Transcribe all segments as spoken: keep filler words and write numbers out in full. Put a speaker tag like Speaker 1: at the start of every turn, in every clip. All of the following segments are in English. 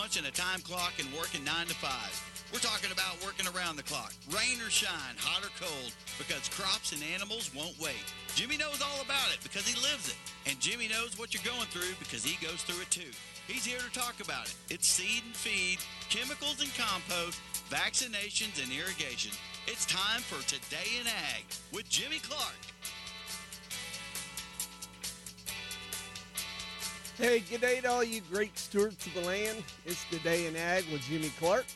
Speaker 1: punching a time clock and working nine to five. We're talking about working around the clock, rain or shine, hot or cold, because crops and animals won't wait. Jimmy knows all about it because he lives it. And Jimmy knows what you're going through because he goes through it too. He's here to talk about it. It's seed and feed, chemicals and compost, vaccinations and irrigation. It's time for Today in Ag with Jimmy Clark.
Speaker 2: Hey, good day to all you great stewards of the land. It's Today in Ag with Jimmy Clark.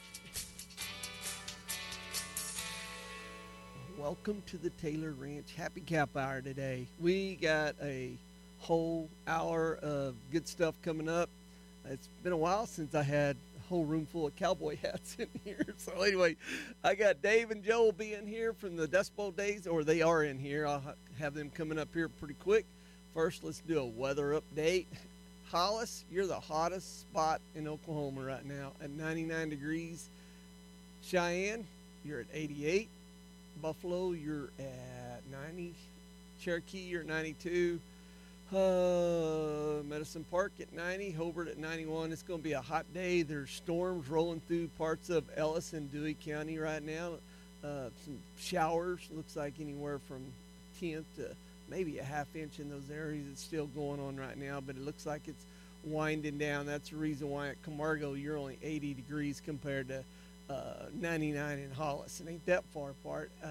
Speaker 2: Welcome to the Taylor Ranch Happy Cap Hour today. We got a whole hour of good stuff coming up. It's been a while since I had a whole room full of cowboy hats in here. So anyway, I got Dave and Joe being here from the Dust Bowl days, or they are in here. I'll have them coming up here pretty quick. First, let's do a weather update. Hollis, you're the hottest spot in Oklahoma right now at ninety-nine degrees. Cheyenne, you're at eighty-eight. Buffalo, you're at ninety. Cherokee, you're at ninety-two. Uh, Medicine Park at ninety. Hobart at ninety-one. It's going to be a hot day. There's storms rolling through parts of Ellis and Dewey County right now. Uh, some showers. Looks like anywhere from tenth to maybe a half inch in those areas. It's still going on right now, but it looks like it's winding down. That's the reason why at Camargo you're only eighty degrees compared to uh, ninety-nine in Hollis. It ain't that far apart. Uh,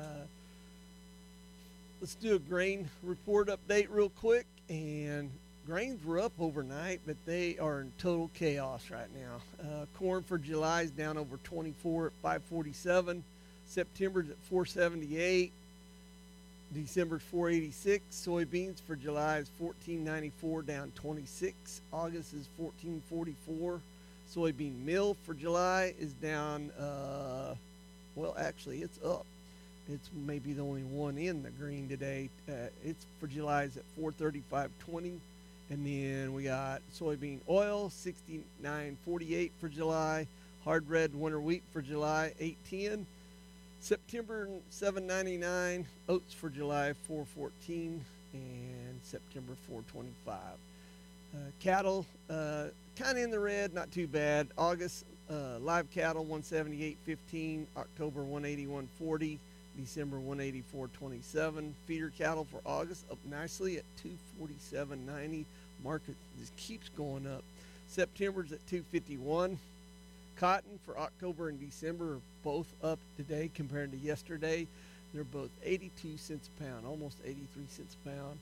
Speaker 2: let's do a grain report update real quick. And grains were up overnight, but they are in total chaos right now. Uh, corn for July is down over twenty-four at five forty-seven. September's at four seventy-eight. December's four eighty-six. Soybeans for July is fourteen ninety-four, down twenty-six. August is fourteen forty-four. Soybean meal for July is down, uh, well, actually, it's up. It's maybe the only one in the green today. Uh, it's for July is at four thirty-five twenty. And then we got soybean oil, sixty-nine forty-eight for July. Hard red winter wheat for July, eight ten. September seven ninety-nine, oats for July four fourteen, and September four twenty-five. Uh, cattle uh, kind of in the red, not too bad. August uh, live cattle one seventy-eight fifteen, October one eighty-one forty, December one eighty-four twenty-seven. Feeder cattle for August up nicely at two forty-seven ninety. Market just keeps going up. September's at two fifty-one. Cotton for October and December are both up today compared to yesterday. They're both eighty-two cents a pound, almost eighty-three cents a pound.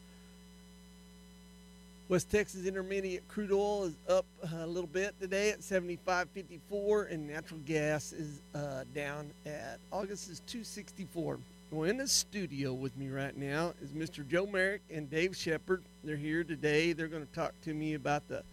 Speaker 2: West Texas Intermediate crude oil is up a little bit today at seventy-five fifty-four, and natural gas is uh, down at August is two sixty-four. Well, in the studio with me right now is Mister Joe Merrick and Dave Shepard. They're here today. They're going to talk to me about the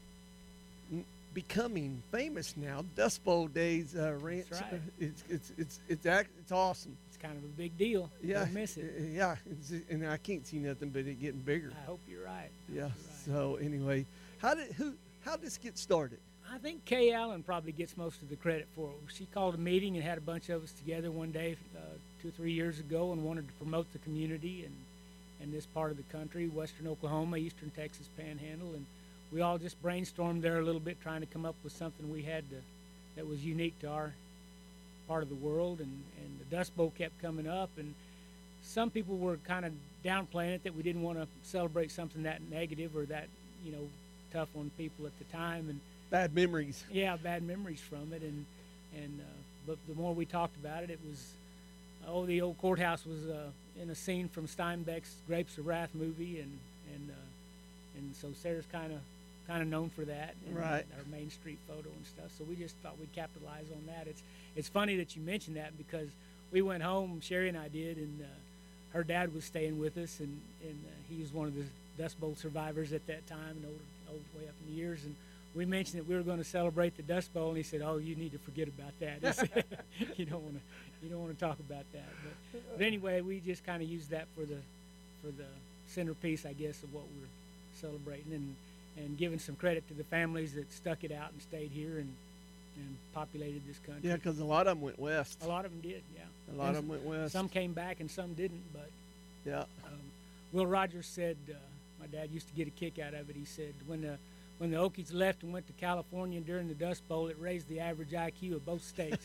Speaker 2: becoming famous now Dust Bowl days uh, ranch.
Speaker 3: That's right.
Speaker 2: It's it's it's it's act, it's awesome.
Speaker 3: It's kind of a big deal.
Speaker 2: Yeah,
Speaker 3: Don't miss it.
Speaker 2: Yeah, it's, and I can't see nothing but it getting bigger.
Speaker 3: I hope you're right. I
Speaker 2: Yeah.
Speaker 3: hope you're right.
Speaker 2: So anyway, how did who how did this get started?
Speaker 3: I think Kay Allen probably gets most of the credit for it. She called a meeting and had a bunch of us together one day uh, two or three years ago and wanted to promote the community and and this part of the country, western Oklahoma, eastern Texas Panhandle, and we all just brainstormed there a little bit, trying to come up with something we had to, that was unique to our part of the world. And, and the Dust Bowl kept coming up, and some people were kind of downplaying it, that we didn't want to celebrate something that negative or that, you know, tough on people at the time. And
Speaker 2: Bad memories.
Speaker 3: yeah, bad memories from it. And and uh, but the more we talked about it, it was, oh, the old courthouse was uh, in a scene from Steinbeck's Grapes of Wrath movie, and and uh, and so Sarah's kind of. kind of known for that, and
Speaker 2: right?
Speaker 3: Our Main Street photo and stuff. So we just thought we'd capitalize on that. It's it's funny that you mentioned that, because we went home, Sherry and I did, and uh, her dad was staying with us, and and uh, he was one of the Dust Bowl survivors at that time, and old, old way up in the years. And we mentioned that we were going to celebrate the Dust Bowl, and he said, "Oh, you need to forget about that. He said, you don't want to you don't want to talk about that." But, but anyway, we just kind of used that for the for the centerpiece, I guess, of what we're celebrating, and. and giving some credit to the families that stuck it out and stayed here and, and populated this country.
Speaker 2: Yeah, because a lot of them went west.
Speaker 3: A lot of them did, yeah.
Speaker 2: A lot
Speaker 3: and
Speaker 2: of them went west.
Speaker 3: Some came back and some didn't, but
Speaker 2: yeah.
Speaker 3: Um, Will Rogers said, uh, my dad used to get a kick out of it. He said, when the when the Okies left and went to California during the Dust Bowl, it raised the average I Q of both states.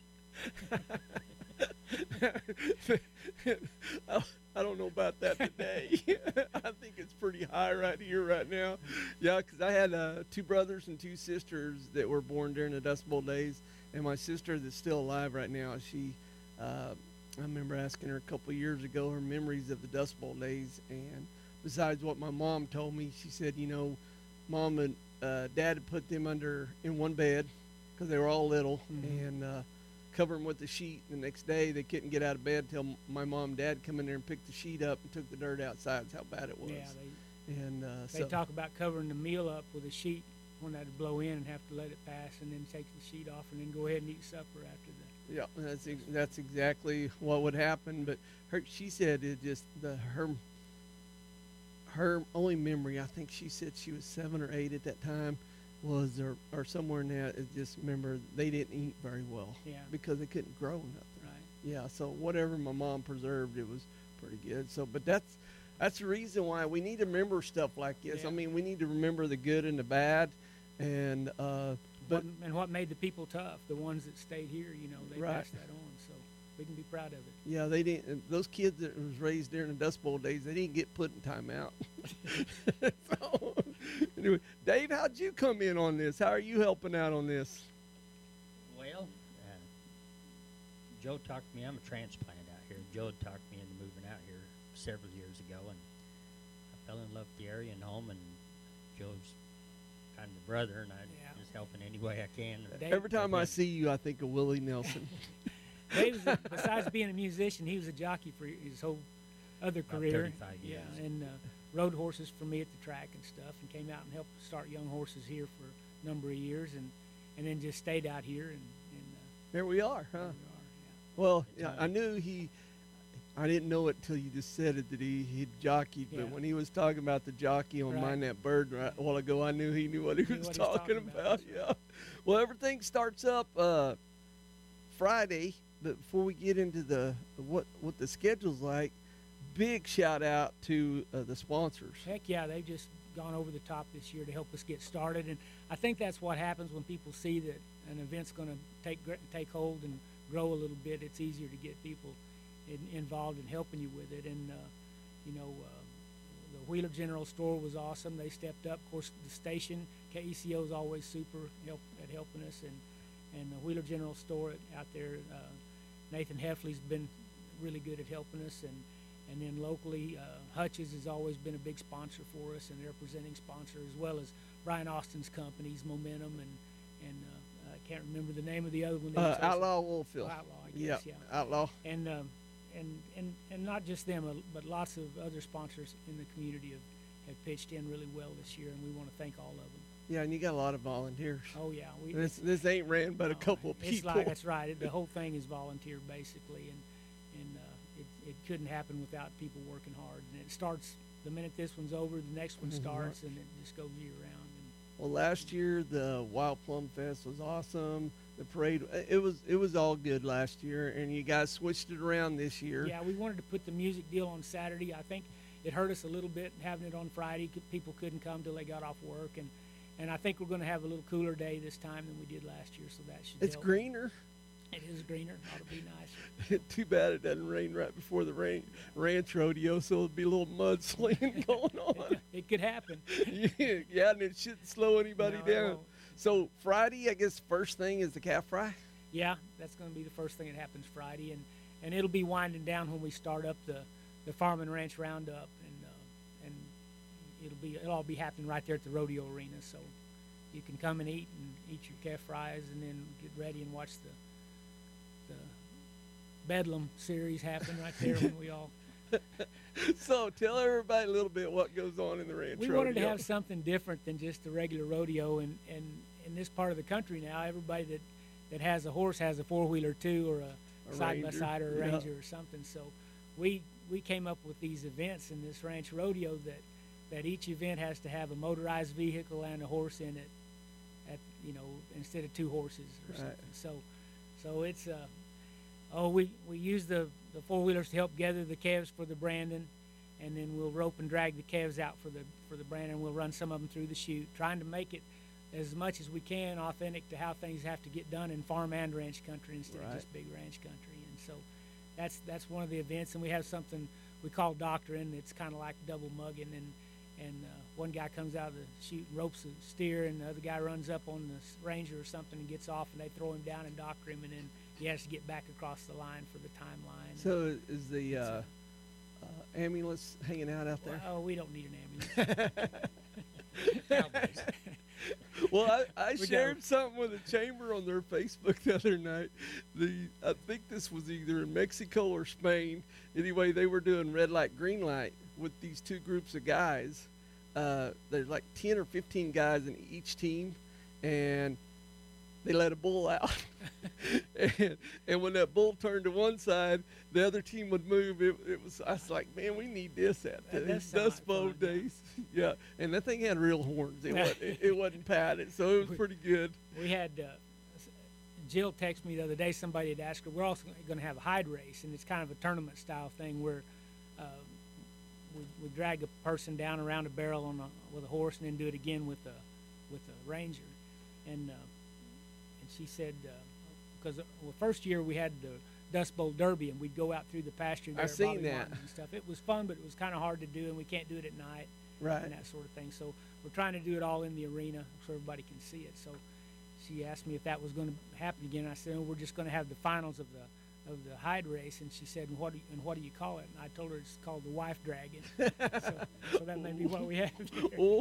Speaker 2: I, I don't know about that today. I think it's pretty high right here, right now. Yeah, because I had uh, two brothers and two sisters that were born during the Dust Bowl days, and my sister that's still alive right now, she, uh, I remember asking her a couple of years ago her memories of the Dust Bowl days, and besides what my mom told me, she said, you know, Mom and uh, Dad had put them under in one bed because they were all little, mm-hmm. and uh, cover them with the sheet. The next day, they couldn't get out of bed until my mom and dad come in there and picked the sheet up and took the dirt outside. That's how bad it was.
Speaker 3: Yeah, they,
Speaker 2: and uh,
Speaker 3: they
Speaker 2: so,
Speaker 3: talk about covering the meal up with a sheet when that'd blow in and have to let it pass, and then take the sheet off and then go ahead and eat supper after that.
Speaker 2: Yeah, that's ex- that's exactly what would happen. But her, she said it just the her her only memory. I think she said she was seven or eight at that time. Was or, or somewhere in that is just remember they didn't eat very well
Speaker 3: yeah.
Speaker 2: because they couldn't grow nothing.
Speaker 3: Right.
Speaker 2: Yeah, so whatever my mom preserved, it was pretty good. So, but that's that's the reason why we need to remember stuff like this.
Speaker 3: Yeah.
Speaker 2: I mean, we need to remember the good and the bad, and uh, but
Speaker 3: what, and what made the people tough, the ones that stayed here. You know, they
Speaker 2: right.
Speaker 3: passed that on, so we can be proud of it.
Speaker 2: Yeah, they didn't. Those kids that was raised during the Dust Bowl days, they didn't get put in timeout. So, anyway, Dave, how'd you come in on this? How are you helping out on this?
Speaker 4: Well, uh, Joe talked me. I'm a transplant out here. Joe had talked me into moving out here several years ago, and I fell in love with the area and home. And Joe's kind of the brother, and I'm
Speaker 3: Yeah.
Speaker 4: just helping any way I can.
Speaker 3: Dave-
Speaker 2: Every time I see you, I think of Willie Nelson.
Speaker 3: Dave was a, besides being a musician, he was a jockey for his whole other
Speaker 4: About
Speaker 3: career.
Speaker 4: thirty-five years.
Speaker 3: Yeah, and uh, rode horses for me at the track and stuff, and came out and helped start young horses here for a number of years, and, and then just stayed out here. And, and uh,
Speaker 2: Here we are, huh?
Speaker 3: here we are.
Speaker 2: Well,
Speaker 4: It's
Speaker 2: yeah,
Speaker 4: hard.
Speaker 2: I knew he. I didn't know it till you just said it that he he jockeyed. But
Speaker 3: Yeah.
Speaker 2: when he was talking about the jockey on
Speaker 3: Right.
Speaker 2: Mind That Bird right a while ago, I knew he knew what he
Speaker 3: Knew
Speaker 2: was
Speaker 3: what he was
Speaker 2: talking,
Speaker 3: talking
Speaker 2: about.
Speaker 3: about.
Speaker 2: Yeah. Well, everything starts up uh, Friday. But before we get into the what what the schedule's like, big shout out to uh, the sponsors.
Speaker 3: Heck yeah, they've just gone over the top this year to help us get started, and I think that's what happens when people see that an event's going to take gr- take hold and grow a little bit. It's easier to get people in, involved in helping you with it, and uh, you know, uh, the Wheeler General Store was awesome. They stepped up. Of course, the station K E C O is always super help at helping us, and and the Wheeler General Store out there, uh, Nathan Heffley's been really good at helping us, and. And then locally, uh, Hutch's has always been a big sponsor for us, and they're a presenting sponsor, as well as Brian Austin's companies, Momentum, and and uh, I can't remember the name of the other one.
Speaker 2: Uh,
Speaker 3: It's also-
Speaker 2: Outlaw Oilfield.
Speaker 3: Oh, Outlaw, I guess,
Speaker 2: Yep,
Speaker 3: yeah.
Speaker 2: Outlaw.
Speaker 3: And um, and and and not just them, uh, but lots of other sponsors in the community have, have pitched in really well this year, and we want to thank all of them.
Speaker 2: Yeah, and you got a lot of volunteers.
Speaker 3: Oh yeah, we.
Speaker 2: This this ain't ran but a
Speaker 3: no,
Speaker 2: couple of
Speaker 3: It's
Speaker 2: people.
Speaker 3: like that's right. It, the whole thing is volunteer basically, and and uh, it it couldn't happen without people working hard. And it starts the minute this one's over, the next one
Speaker 2: Mhm.
Speaker 3: starts, and it just goes year round. And
Speaker 2: Well, last year the Wild Plum Fest was awesome. The parade, it was it was all good last year, and you guys switched it around this year.
Speaker 3: yeah, we wanted to put the music deal on Saturday. I think it hurt us a little bit having it on Friday. C- People couldn't come till they got off work, and and I think we're going to have a little cooler day this time than we did last year, so that should
Speaker 2: It's
Speaker 3: help.
Speaker 2: greener.
Speaker 3: It is greener. Ought to be nice.
Speaker 2: Too bad it doesn't rain right before the rain, ranch rodeo, so it'll be a little mudslinging going on.
Speaker 3: It could happen.
Speaker 2: yeah, yeah, and it shouldn't slow anybody
Speaker 3: No, it
Speaker 2: down.
Speaker 3: won't.
Speaker 2: So Friday, I guess first thing is the calf fry.
Speaker 3: Yeah, that's going to be the first thing that happens Friday, and, and it'll be winding down when we start up the, the Farm and Ranch Roundup, and uh, and it'll be it'll all be happening right there at the rodeo arena. So you can come and eat and eat your calf fries, and then get ready and watch the the Bedlam series happen right there when we all.
Speaker 2: So tell everybody a little bit what goes on in the ranch
Speaker 3: We
Speaker 2: rodeo.
Speaker 3: wanted to have something different than just the regular rodeo, and, and in this part of the country now, everybody that, that has a horse has a four-wheeler too, or a,
Speaker 2: A
Speaker 3: side by
Speaker 2: Ranger,
Speaker 3: side or a
Speaker 2: yeah.
Speaker 3: Ranger or something. So we we came up with these events in this ranch rodeo that that each event has to have a motorized vehicle and a horse in it, at you know instead of two horses or
Speaker 2: Right.
Speaker 3: something. So so it's uh oh we we use the the four wheelers to help gather the calves for the Brandon, and then we'll rope and drag the calves out for the for the brand, and we'll run some of them through the chute, trying to make it as much as we can authentic to how things have to get done in farm and ranch country instead
Speaker 2: Right.
Speaker 3: of just big ranch country. And so that's that's one of the events, and we have something we call doctoring. It's kind of like double mugging, and and uh, one guy comes out of the chute and ropes a steer, and the other guy runs up on the s- ranger or something and gets off, and they throw him down and doctor him, and then he has to get back across the line for the timeline.
Speaker 2: So is the uh, uh, ambulance hanging out out there?
Speaker 3: Oh, we don't need an ambulance.
Speaker 4: Cowboys.
Speaker 2: Well, I, I
Speaker 3: We
Speaker 2: shared
Speaker 3: don't.
Speaker 2: something with the chamber on their Facebook the other night. The I think this was either in Mexico or Spain. Anyway, they were doing red light, green light with these two groups of guys. Uh, there's like ten or fifteen guys in each team, and they let a bull out. and, and when that bull turned to one side, the other team would move. It, it was I was like, man, we need this at
Speaker 3: That
Speaker 2: the
Speaker 3: does sound
Speaker 2: Dust
Speaker 3: like
Speaker 2: Bowl
Speaker 3: fun, yeah.
Speaker 2: days. Yeah, and that thing had real horns. It wasn't, it, it wasn't padded, so it was pretty good.
Speaker 3: We had uh, s- Jill texted me the other day. Somebody had asked her. We're also going to have a hide race, and it's kind of a tournament style thing where uh, we, we drag a person down around a barrel on a, with a horse, and then do it again with a with a ranger. And uh, and she said because uh, well, first year we had the Dust Bowl Derby, and we'd go out through the pasture there
Speaker 2: I
Speaker 3: at
Speaker 2: seen
Speaker 3: Bobby
Speaker 2: that.
Speaker 3: Martin's and stuff. It was fun, but it was kind of hard to do, and we can't do it at night.
Speaker 2: Right.
Speaker 3: And that sort of thing. So we're trying to do it all in the arena so everybody can see it. So she asked me if that was going to happen again. I said, oh, we're just going to have the finals of the of the hide race. And she said, and what do you, and what do you call it? And I told her it's called the wife dragon. so, so that may be what we have here.
Speaker 2: Oh,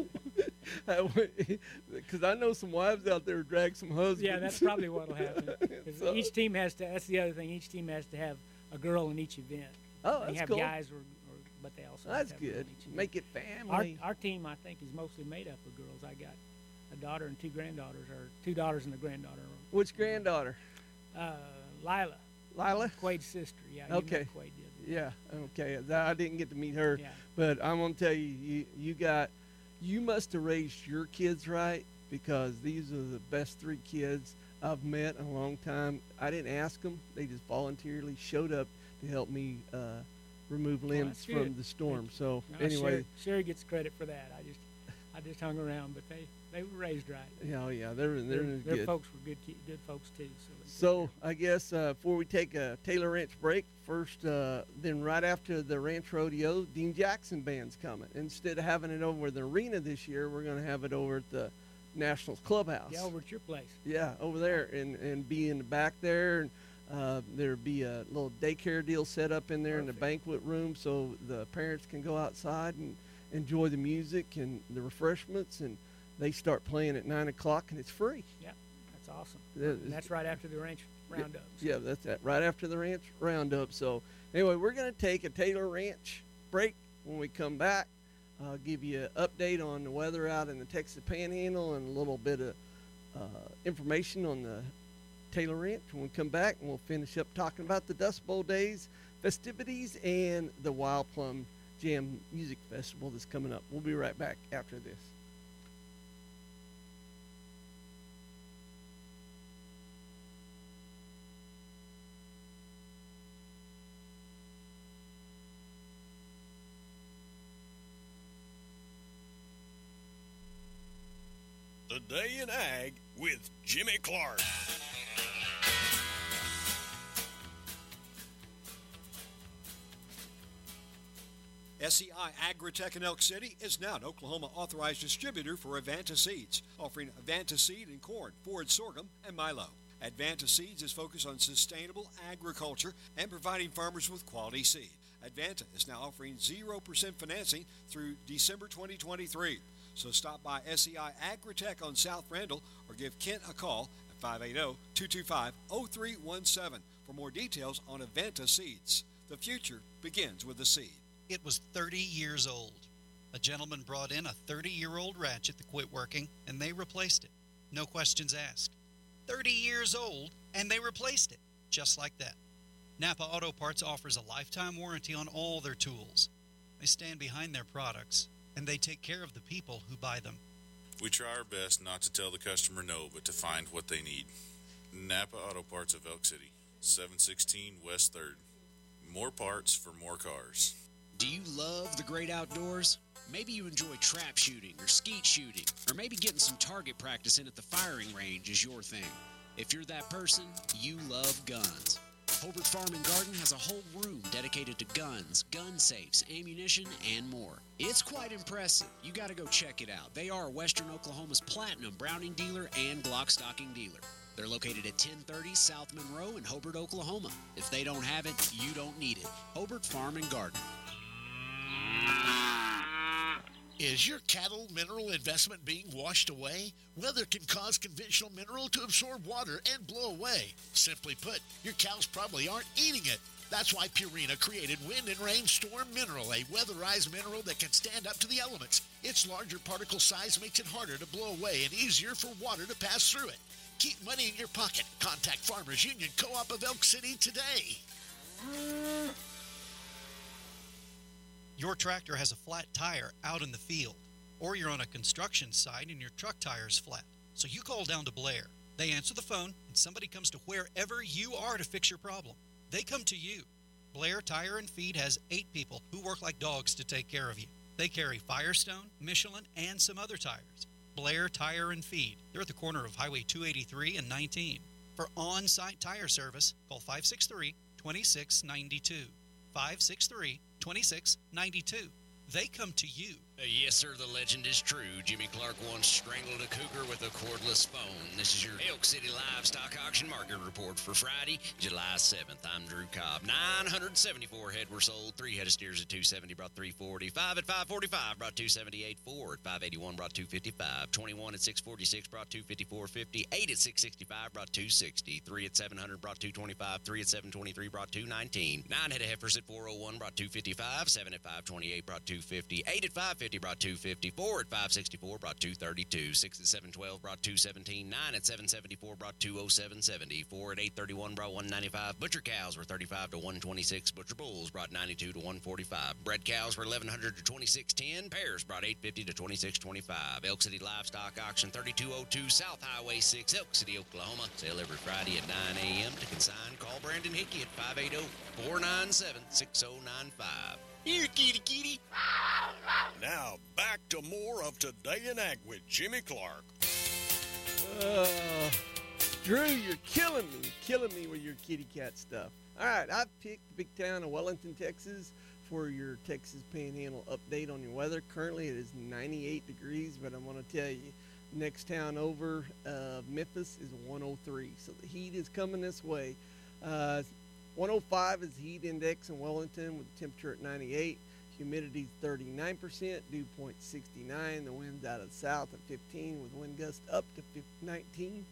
Speaker 2: because I know some wives out there who drag some husbands.
Speaker 3: Yeah, that's probably what will happen. 'Cause
Speaker 2: So-
Speaker 3: each team has to. That's the other thing. Each team has to have a girl in each event.
Speaker 2: Oh,
Speaker 3: they
Speaker 2: that's
Speaker 3: have
Speaker 2: cool.
Speaker 3: guys, or, or but they also
Speaker 2: That's
Speaker 3: have to have a girl
Speaker 2: good.
Speaker 3: in each event.
Speaker 2: Make it
Speaker 3: Our,
Speaker 2: family.
Speaker 3: our team, I think, is mostly made up of girls. I got a daughter and two granddaughters, or two daughters and a granddaughter.
Speaker 2: Which granddaughter?
Speaker 3: Uh, Lila,
Speaker 2: Lila?
Speaker 3: Quade's sister. Yeah. You
Speaker 2: Okay.
Speaker 3: met Quade, did you?
Speaker 2: Yeah. Okay. That- I didn't get to meet her,
Speaker 3: Yeah.
Speaker 2: but I'm gonna tell you, you, you got, you must have raised your kids right, because these are the best three kids I've met in a long time. I didn't ask them; they just voluntarily showed up to help me uh, remove limbs
Speaker 3: that's
Speaker 2: from
Speaker 3: good.
Speaker 2: the storm. So
Speaker 3: No,
Speaker 2: anyway,
Speaker 3: Sherry, Sherry gets credit for that. I just, I just hung around, but they, they were raised right.
Speaker 2: yeah, oh, yeah, they're they're,
Speaker 3: Their,
Speaker 2: good.
Speaker 3: their folks were good, ki- good folks too. So, they took
Speaker 2: So
Speaker 3: care
Speaker 2: I guess uh, before we take a Taylor Ranch break, first, uh, then right after the Ranch Rodeo, Dean Jackson Band's coming. Instead of having it over at the arena this year, we're going to have it over at the Nationals Clubhouse.
Speaker 3: of- yeah, over at your place.
Speaker 2: Yeah, over there, and and be in the back there, and uh, there'd be a little daycare deal set up in there in the
Speaker 3: Perfect.
Speaker 2: banquet room, so the parents can go outside and enjoy the music and the refreshments, and they start playing at nine o'clock, and it's free.
Speaker 3: Yeah, that's awesome.
Speaker 2: Yeah,
Speaker 3: And that's right after the ranch roundup. So
Speaker 2: Yeah, that's that. Right after the ranch roundup. So anyway, we're gonna take a Taylor Ranch break. When we come back, I'll give you an update on the weather out in the Texas Panhandle and a little bit of uh, information on the Taylor Ranch. When we come back, and we'll finish up talking about the Dust Bowl days, festivities, and the Wild Plum Jam Music Festival that's coming up. We'll be right back after this.
Speaker 5: The Day in Ag with Jimmy Clark. S E I Agritech in Elk City is now an Oklahoma authorized distributor for Advanta Seeds, offering Advanta Seed in corn, forage sorghum, and milo. Advanta Seeds is focused on sustainable agriculture and providing farmers with quality seed. Advanta is now offering zero percent financing through December twenty twenty-three. So stop by S E I Agritech on South Randall or give Kent a call at five eight zero, two two five, zero three one seven for more details on Advanta Seeds. The future begins with the seed.
Speaker 6: It was thirty years old. A gentleman brought in a thirty-year-old ratchet that quit working, and they replaced it. No questions asked. thirty years old, and they replaced it, just like that. Napa Auto Parts offers a lifetime warranty on all their tools. They stand behind their products, and they take care of the people who buy them.
Speaker 7: We try our best not to tell the customer no, but to find what they need. Napa Auto Parts of Elk City, seven sixteen West third. More parts for more cars.
Speaker 8: Do you love the great outdoors? Maybe you enjoy trap shooting or skeet shooting, or maybe getting some target practice in at the firing range is your thing. If you're that person, you love guns. Hobart Farm and Garden has a whole room dedicated to guns, gun safes, ammunition, and more. It's quite impressive. You got to go check it out. They are Western Oklahoma's platinum Browning dealer and Glock stocking dealer. They're located at ten thirty South Monroe in Hobart, Oklahoma. If they don't have it, you don't need it. Hobart Farm and Garden.
Speaker 9: Is your cattle mineral investment being washed away? Weather can cause conventional mineral to absorb water and blow away. Simply put, your cows probably aren't eating it. That's why Purina created Wind and Rain Storm Mineral, a weatherized mineral that can stand up to the elements. Its larger particle size makes it harder to blow away and easier for water to pass through it. Keep money in your pocket. Contact Farmers Union Co-op of Elk City today.
Speaker 6: Your tractor has a flat tire out in the field, or you're on a construction site and your truck tire's flat. So you call down to Blair. They answer the phone, and somebody comes to wherever you are to fix your problem. They come to you. Blair Tire and Feed has eight people who work like dogs to take care of you. They carry Firestone, Michelin, and some other tires. Blair Tire and Feed. They're at the corner of Highway two eighty-three and nineteen. For on-site tire service, call five six three, two six nine two. five six three, two six nine two. They come to you.
Speaker 8: Uh, yes, sir, the legend is true. Jimmy Clark once strangled a cougar with a cordless phone. This is your Elk City Livestock Auction Market Report for Friday, July seventh. I'm Drew Cobb. nine hundred seventy-four head were sold. Three head of steers at two seventy brought three forty. Five at five forty-five brought two seventy-eight. Four at five eighty-one brought two fifty-five. twenty-one at six forty-six brought two fifty-four fifty. Eight at six sixty-five brought two sixty. Three at seven hundred brought two twenty-five. Three at seven twenty-three brought two nineteen. Nine head of heifers at four oh one brought two fifty-five. Seven at five twenty-eight brought two fifty. Eight at five fifty brought two fifty. Four at five sixty-four brought two thirty-two. Six at seven twelve brought two seventeen. Nine at seven seventy-four brought two oh seven seventy. Four at eight thirty-one brought one ninety-five. Butcher cows were thirty-five to one twenty-six. Butcher bulls brought ninety-two to one forty-five. Bred cows were eleven hundred to twenty-six ten. Pairs brought eight fifty to twenty-six twenty-five. Elk City Livestock Auction, thirty-two oh two South Highway six, Elk City, Oklahoma. Sale every Friday at nine a.m. To consign, call Brandon Hickey at five eight zero, four nine seven, six oh nine five. Here, kitty, kitty.
Speaker 5: Now, back to more of Today in Ag with Jimmy Clark.
Speaker 2: Uh, Drew, you're killing me. Killing me with your kitty cat stuff. All right, I've picked the big town of Wellington, Texas for your Texas Panhandle update on your weather. Currently, it is ninety-eight degrees, but I'm going to tell you, next town over, uh, Memphis, is one oh three. So the heat is coming this way. Uh, one oh five is the heat index in Wellington with temperature at ninety-eight. Humidity thirty-nine percent, dew point sixty-nine. The wind's out of the south at fifteen with wind gusts up to nineteen.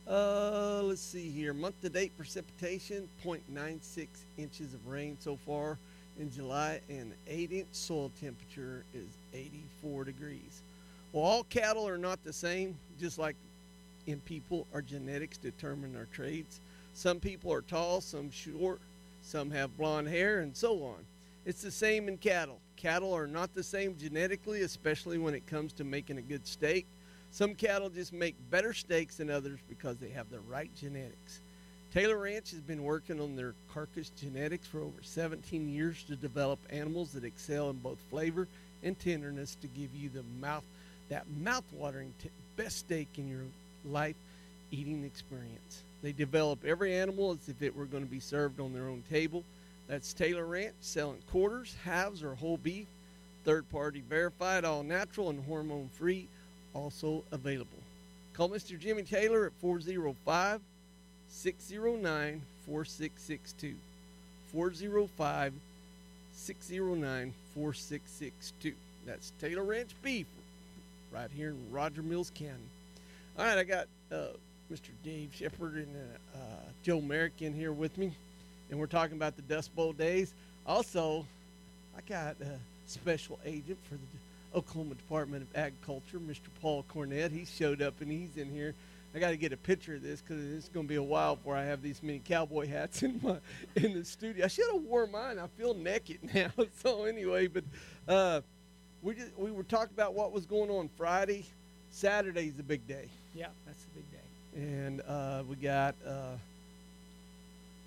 Speaker 2: Uh, let's see here. Month-to-date precipitation, zero point nine six inches of rain so far in July, and the eight-inch soil temperature is eighty-four degrees. Well, all cattle are not the same, just like in people, our genetics determine our traits. Some people are tall, some short, some have blonde hair, and so on. It's the same in cattle. Cattle are not the same genetically, especially when it comes to making a good steak. Some cattle just make better steaks than others because they have the right genetics. Taylor Ranch has been working on their carcass genetics for over seventeen years to develop animals that excel in both flavor and tenderness to give you the mouth, that mouth-watering t- best steak in your life eating experience. They develop every animal as if it were going to be served on their own table. That's Taylor Ranch, selling quarters, halves, or whole beef. Third-party verified, all natural, and hormone-free, also available. Call Mister Jimmy Taylor at four oh five, six oh nine, four six six two. four oh five, six oh nine, four six six two. That's Taylor Ranch Beef right here in Roger Mills County. All right, I got uh, Mister Dave Shepard and uh, uh, Joe Merrick in here with me, and we're talking about the Dust Bowl days. Also, I got a special agent for the Oklahoma Department of Agriculture, Mister Paul Cornett. He showed up, and he's in here. I got to get a picture of this because it's going to be a while before I have these many cowboy hats in my in the studio. I should have worn mine. I feel naked now. So anyway, but uh, we just, we were talking about what was going on Friday. Saturday's the big day.
Speaker 3: Yeah, that's the big day.
Speaker 2: And uh, we got uh,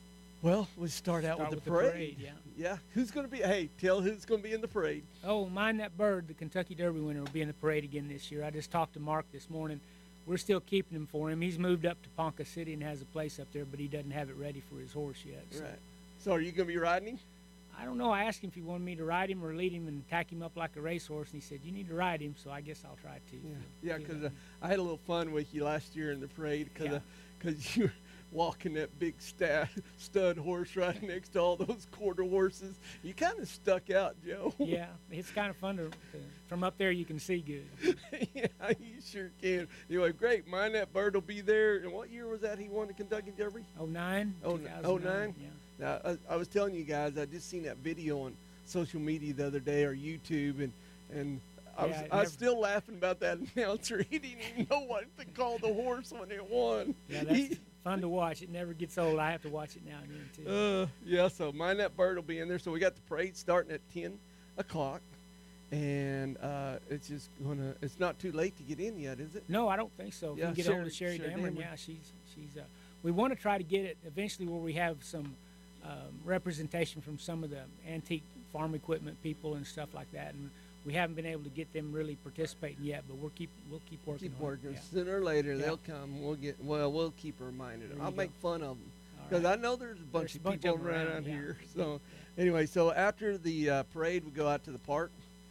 Speaker 2: Well, we start out
Speaker 3: Start
Speaker 2: with the
Speaker 3: with the
Speaker 2: parade.
Speaker 3: parade, yeah.
Speaker 2: Yeah. Who's going to be? Hey, tell who's going to be in the parade.
Speaker 3: Oh, Mind That Bird, the Kentucky Derby winner, will be in the parade again this year. I just talked to Mark this morning. We're still keeping him for him. He's moved up to Ponca City and has a place up there, but he doesn't have it ready for his horse yet. So.
Speaker 2: Right. So are you going to be riding him?
Speaker 3: I don't know. I asked him if he wanted me to ride him or lead him and tack him up like a racehorse, and he said, you need to ride him, so I guess I'll try to.
Speaker 2: Yeah, because uh, I had a little fun with you last year in the parade because
Speaker 3: Yeah.
Speaker 2: because you were walking that big sta- stud horse right next to all those quarter horses. You kind of stuck out, Joe.
Speaker 3: Yeah, it's kind of fun to, to from up there you can see good.
Speaker 2: Yeah, you sure can. Anyway, great. Mind That Bird will be there. And what year was that he won the Kentucky Derby?
Speaker 3: oh nine
Speaker 2: Oh, oh nine?
Speaker 3: Yeah.
Speaker 2: Now, I, I was telling you guys, I just seen that video on social media the other day or YouTube, and and I was
Speaker 3: Yeah, it
Speaker 2: I was
Speaker 3: never-
Speaker 2: still laughing about that announcer. He didn't even know what to call the horse when it won.
Speaker 3: Yeah, that's
Speaker 2: He-
Speaker 3: fun to watch. It never gets old. I have to watch it now and then, too.
Speaker 2: Uh, yeah, so Mind That Bird will be in there. So we got the parade starting at ten o'clock, and uh, it's just gonna. It's not too late to get in yet, is it?
Speaker 3: No, I don't think so. If
Speaker 2: Yeah,
Speaker 3: you get
Speaker 2: Sherry-
Speaker 3: hold of Sherry,
Speaker 2: Sherry
Speaker 3: Dameron,
Speaker 2: Dameron.
Speaker 3: yeah, she's she's. Uh, we want to try to get it eventually where we have some um, representation from some of the antique farm equipment people and stuff like that, and we haven't been able to get them really participating yet. But we'll keep we'll keep working.
Speaker 2: Keep
Speaker 3: on
Speaker 2: working.
Speaker 3: It. Yeah.
Speaker 2: Sooner or later,
Speaker 3: Yeah.
Speaker 2: they'll come. We'll get. Well, we'll keep reminded.
Speaker 3: There
Speaker 2: I'll
Speaker 3: you
Speaker 2: make
Speaker 3: go.
Speaker 2: fun of them
Speaker 3: All
Speaker 2: because
Speaker 3: right.
Speaker 2: I know there's a bunch
Speaker 3: There's a
Speaker 2: of
Speaker 3: bunch
Speaker 2: people
Speaker 3: of 'em
Speaker 2: around,
Speaker 3: around, yeah.
Speaker 2: here. So anyway, so after the uh, parade, we go out to the park,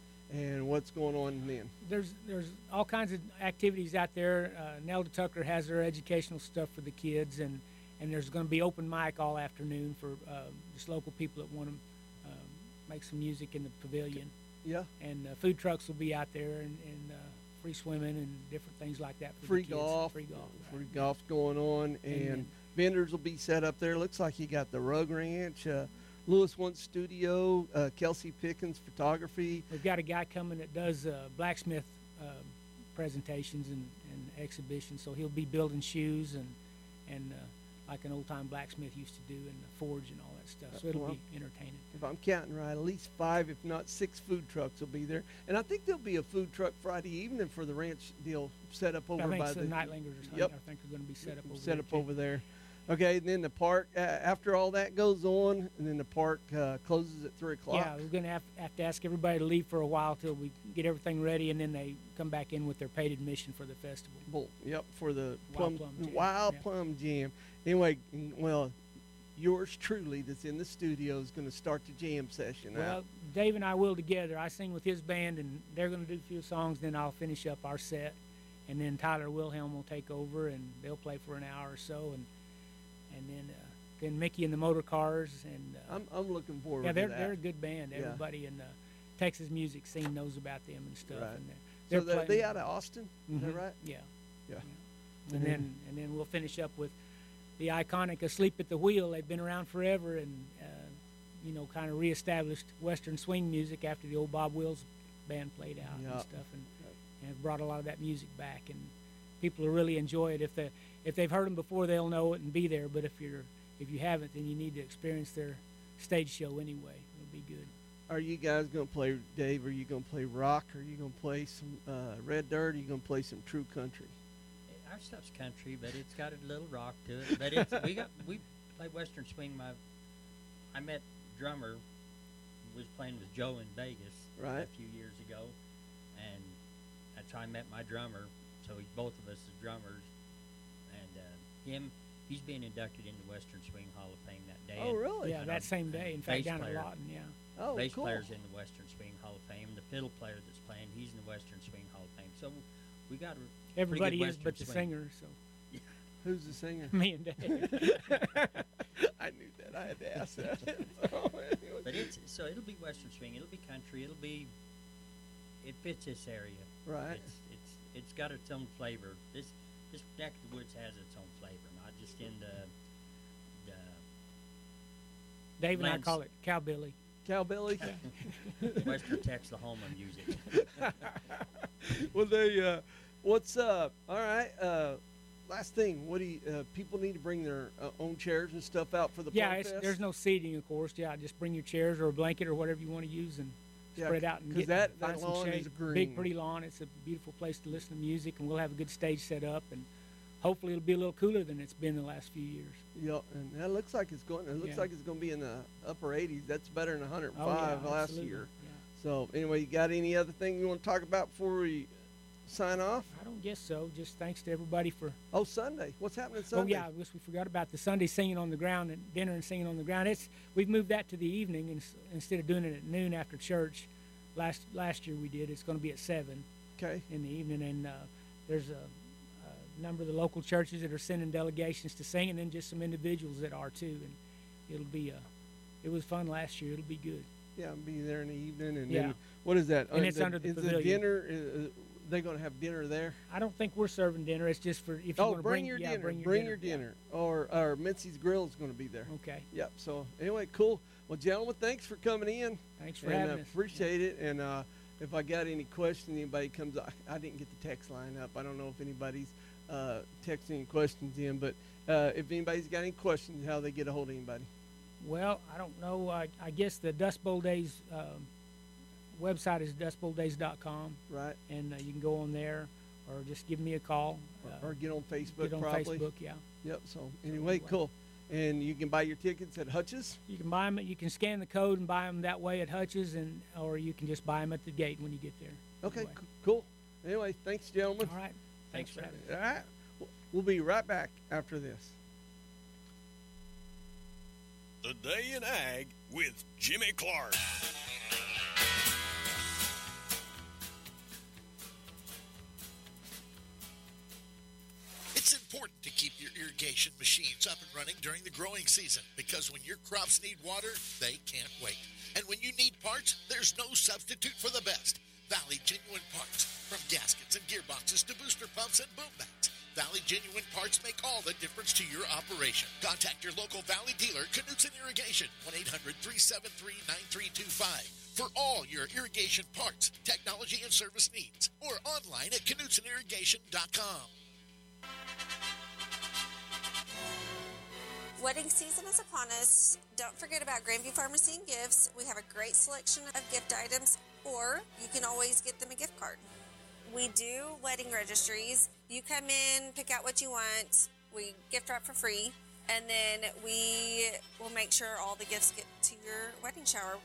Speaker 2: and what's going on then?
Speaker 3: There's there's all kinds of activities out there. Uh, Nelda Tucker has her educational stuff for the kids, and, and there's going to be open mic all afternoon for uh, just local people that want to um, make some music in the pavilion.
Speaker 2: Yeah.
Speaker 3: And uh, food trucks will be out there, and, and uh, free swimming and different things like that for
Speaker 2: Free
Speaker 3: the kids.
Speaker 2: golf.
Speaker 3: Free golf.
Speaker 2: Free
Speaker 3: right.
Speaker 2: golf's going on, and
Speaker 3: then-
Speaker 2: vendors will be set up there. Looks like you got the Rug Ranch, uh, Lewis One Studio, uh, Kelsey Pickens Photography.
Speaker 3: We've got a guy coming that does uh, blacksmith uh, presentations and, and exhibitions, so he'll be building shoes and and uh, like an old time blacksmith used to do, and the forge and all that stuff. So it'll
Speaker 2: Well,
Speaker 3: be entertaining.
Speaker 2: If I'm counting right, at least five, if not six, food trucks will be there. And I think there'll be a food truck Friday evening for the ranch deal set up over
Speaker 3: I think
Speaker 2: by
Speaker 3: the
Speaker 2: the
Speaker 3: Nightlingers or something.
Speaker 2: Yep.
Speaker 3: I think are going to be set up over
Speaker 2: set
Speaker 3: there,
Speaker 2: up
Speaker 3: too.
Speaker 2: over there. Okay, and then the park. Uh, after all that goes on, and then the park uh, closes at three o'clock.
Speaker 3: Yeah, we're going to have, have to ask everybody to leave for a while till we get everything ready, and then they come back in with their paid admission for the festival.
Speaker 2: Well, yep, for the
Speaker 3: Wild
Speaker 2: plum,
Speaker 3: Plum Jam,
Speaker 2: Wild
Speaker 3: yeah.
Speaker 2: Plum Jam. Anyway, n- well, yours truly that's in the studio is going to start the jam session.
Speaker 3: Well,
Speaker 2: out.
Speaker 3: Dave and I will together. I sing with his band, and they're going to do a few songs. Then I'll finish up our set, and then Tyler Wilhelm will take over, and they'll play for an hour or so, and and then uh, then Mickey and the Motor Cars, and uh,
Speaker 2: I'm, I'm looking forward
Speaker 3: yeah,
Speaker 2: to
Speaker 3: they're
Speaker 2: that.
Speaker 3: they're a good band.
Speaker 2: Yeah.
Speaker 3: Everybody in the Texas music scene knows about them and stuff.
Speaker 2: Right.
Speaker 3: And they're,
Speaker 2: So
Speaker 3: they're
Speaker 2: they're,
Speaker 3: playing-
Speaker 2: they out of Austin? Is that
Speaker 3: Mhm.
Speaker 2: right?
Speaker 3: Yeah.
Speaker 2: Yeah.
Speaker 3: And
Speaker 2: Mhm.
Speaker 3: then and then we'll finish up with the iconic "Asleep at the Wheel." They've been around forever, and uh, you know, kind of reestablished Western swing music after the old Bob Wills band played out
Speaker 2: Yeah.
Speaker 3: and stuff, and, and have brought a lot of that music back. And people will really enjoy it. If they if they've heard them before, they'll know it and be there. But if you're if you haven't, then you need to experience their stage show anyway. It'll be good.
Speaker 2: Are you guys going to play, Dave, are you going to play rock? Are you going to play some uh, Red Dirt? Are you going to play some true country?
Speaker 4: Our stuff's country, but it's got a little rock to it. But it's we got we play Western swing. My I met drummer was playing with Joe in Vegas
Speaker 2: Right.
Speaker 4: a few years ago, and that's how I met my drummer. So we, both of us as drummers, and uh, him he's being inducted into Western Swing Hall of Fame that day.
Speaker 2: Oh,
Speaker 4: and-
Speaker 2: really?
Speaker 3: Yeah,
Speaker 4: and
Speaker 3: that
Speaker 4: our-
Speaker 3: same day. In fact,
Speaker 4: bass
Speaker 3: down
Speaker 4: player-
Speaker 3: at Lawton, yeah.
Speaker 2: Oh,
Speaker 4: bass
Speaker 2: cool.
Speaker 4: player's in the Western Swing Hall of Fame. The fiddle player that's playing, he's in the Western Swing Hall of Fame. So we got a pretty good
Speaker 3: Everybody is
Speaker 4: Western
Speaker 3: but the
Speaker 4: swing.
Speaker 3: singer, so
Speaker 2: Who's the singer?
Speaker 3: me and Dave.
Speaker 2: I knew that. I had to ask that. So, anyway.
Speaker 4: But it's so it'll be Western swing. It'll be country. It'll be. It fits this area.
Speaker 2: Right.
Speaker 4: It's it's it's got its own flavor. This this neck of the woods has its own flavor, not just in the the
Speaker 3: Dave and I
Speaker 4: Lance.
Speaker 3: call it cowbilly.
Speaker 2: Cowbelly?
Speaker 4: Western Texahoma music.
Speaker 2: Well, they, uh, what's up? All right. Uh, last thing. What do you, uh, people need to bring their uh, own chairs and stuff out for the
Speaker 3: Yeah,
Speaker 2: Plum
Speaker 3: it's,
Speaker 2: Fest?
Speaker 3: there's no seating, of course. Yeah, just bring your chairs or a blanket or whatever you want to use and
Speaker 2: Yeah,
Speaker 3: spread out and
Speaker 2: 'cause
Speaker 3: get
Speaker 2: that-
Speaker 3: find
Speaker 2: that
Speaker 3: some
Speaker 2: lawn
Speaker 3: shade.
Speaker 2: is green.
Speaker 3: Big, pretty lawn. It's a beautiful place to listen to music, and we'll have a good stage set up. And hopefully it'll be a little cooler than it's been the last few years.
Speaker 2: Yeah, and that looks like it's going. It looks
Speaker 3: Yeah.
Speaker 2: like it's going to be in the upper eighties. That's better than one hundred
Speaker 3: Oh, yeah,
Speaker 2: five last
Speaker 3: absolutely.
Speaker 2: year.
Speaker 3: Yeah.
Speaker 2: So anyway, you got any other thing you want to talk about before we sign off?
Speaker 3: I don't guess so. Just thanks to everybody for.
Speaker 2: Oh, Sunday. What's happening Sunday?
Speaker 3: Oh yeah, I guess we forgot about the Sunday singing on the ground and dinner and singing on the ground. It's we've moved that to the evening ins- instead of doing it at noon after church. Last last year we did. It's going to be at seven.
Speaker 2: Okay.
Speaker 3: In the evening, and uh, there's a, a number of the local churches that are sending delegations to sing, and then just some individuals that are too. And it'll be a. It was fun last year. It'll be good.
Speaker 2: Yeah, I'll be there in the evening, and
Speaker 3: Yeah.
Speaker 2: then what is that?
Speaker 3: And
Speaker 2: Uh,
Speaker 3: it's under the
Speaker 2: is
Speaker 3: pavilion.
Speaker 2: the dinner? Uh, they going to have dinner there?
Speaker 3: I don't think we're serving dinner. It's just for if you
Speaker 2: Oh,
Speaker 3: want to
Speaker 2: bring,
Speaker 3: bring
Speaker 2: your
Speaker 3: yeah,
Speaker 2: dinner.
Speaker 3: bring your
Speaker 2: bring
Speaker 3: dinner.
Speaker 2: your dinner. Or or Mitzi's Grill is going to be there.
Speaker 3: Okay.
Speaker 2: Yep. So anyway, cool. Well, gentlemen, thanks for coming in.
Speaker 3: Thanks for
Speaker 2: and,
Speaker 3: having
Speaker 2: uh,
Speaker 3: us.
Speaker 2: Appreciate it. And uh, if I got any questions, anybody comes, I, I didn't get the text line up. I don't know if anybody's uh, texting any questions in, but uh, if anybody's got any questions, how they get a hold of anybody.
Speaker 3: Well, I don't know. I, I guess the Dust Bowl Days um, website is dust bowl days dot com.
Speaker 2: Right.
Speaker 3: And uh, you can go on there or just give me a call.
Speaker 2: Or, or get on Facebook,
Speaker 3: Get on
Speaker 2: probably.
Speaker 3: Facebook, yeah.
Speaker 2: Yep. So anyway,
Speaker 3: anyway.
Speaker 2: cool. And you can buy your tickets at Hutch's.
Speaker 3: You can buy them. You can scan the code and buy them that way at Hutch's, and or you can just buy them at the gate when you get there.
Speaker 2: Okay,
Speaker 3: Anyway.
Speaker 2: c- cool. Anyway, thanks, gentlemen.
Speaker 3: All right. Thanks for having me.
Speaker 2: All right. We'll- We'll be right back after this.
Speaker 10: The Day in Ag with Jimmy Clark.
Speaker 9: It's important to keep your irrigation machines up and running during the growing season because when your crops need water, they can't wait. And when you need parts, there's no substitute for the best. Valley Genuine Parts. From gaskets and gearboxes to booster pumps and boom bats, Valley Genuine Parts make all the difference to your operation. Contact your local Valley dealer, Knutson Irrigation, one eight hundred, three seven three, nine three two five. For all your irrigation parts, technology, and service needs. Or online at knutson irrigation dot com.
Speaker 11: Wedding season is upon us. Don't forget about Grandview Pharmacy and Gifts. We have a great selection of gift items, or you can always get them a gift card. We do wedding registries. You come in, pick out what you want. We gift wrap for free, and then we will make sure all the gifts get to your wedding shower.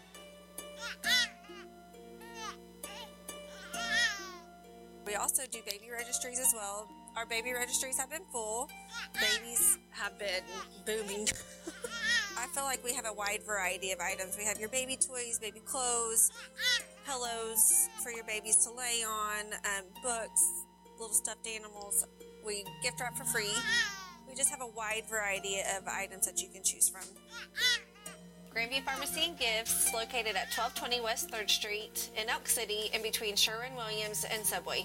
Speaker 11: We also do baby registries as well. Our baby registries have been full. Babies have been booming. I feel like we have a wide variety of items. We have your baby toys, baby clothes, pillows for your babies to lay on, um, books, little stuffed animals. We gift wrap for free. We just have a wide variety of items that you can choose from. Grandview Pharmacy and Gifts, located at twelve twenty West third Street in Elk City, in between Sherwin-Williams and Subway.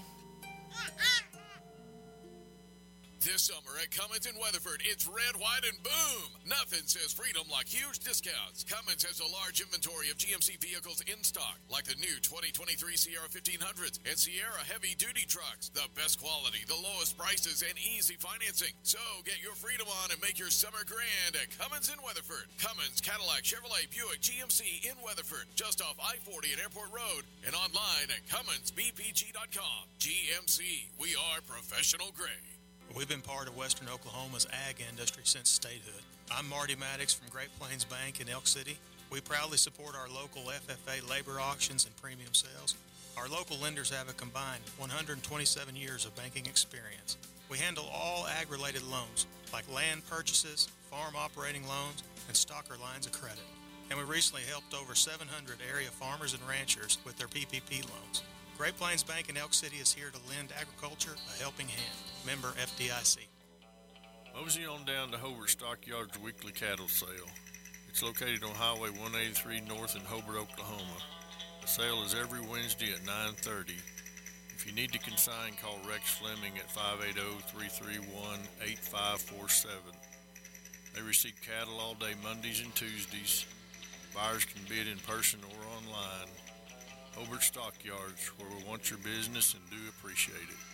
Speaker 12: This summer at Cummins in Weatherford, it's red, white, and boom! Nothing says freedom like huge discounts. Cummins has a large inventory of G M C vehicles in stock, like the new twenty twenty-three Sierra fifteen hundreds and Sierra heavy-duty trucks. The best quality, the lowest prices, and easy financing. So get your freedom on and make your summer grand at Cummins in Weatherford. Cummins, Cadillac, Chevrolet, Buick, G M C in Weatherford, just off I forty at Airport Road, and online at cummins b p g dot com. G M C, we are professional grade.
Speaker 13: We've been part of Western Oklahoma's ag industry since statehood. I'm Marty Maddox from Great Plains Bank in Elk City. We proudly support our local F F A labor auctions and premium sales. Our local lenders have a combined one hundred twenty-seven years of banking experience. We handle all ag-related loans, like land purchases, farm operating loans, and stocker lines of credit. And we recently helped over seven hundred area farmers and ranchers with their P P P loans. Great Plains Bank in Elk City is here to lend agriculture a helping hand. Member F D I C.
Speaker 14: Mosey on down to Hobart Stockyards weekly cattle sale. It's located on Highway one eighty-three North in Hobart, Oklahoma. The sale is every Wednesday at nine thirty. If you need to consign, call Rex Fleming at five eight zero, three three one, eight five four seven. They receive cattle all day Mondays and Tuesdays. Buyers can bid in person or online. Hobart Stockyards, where we want your business and do appreciate it.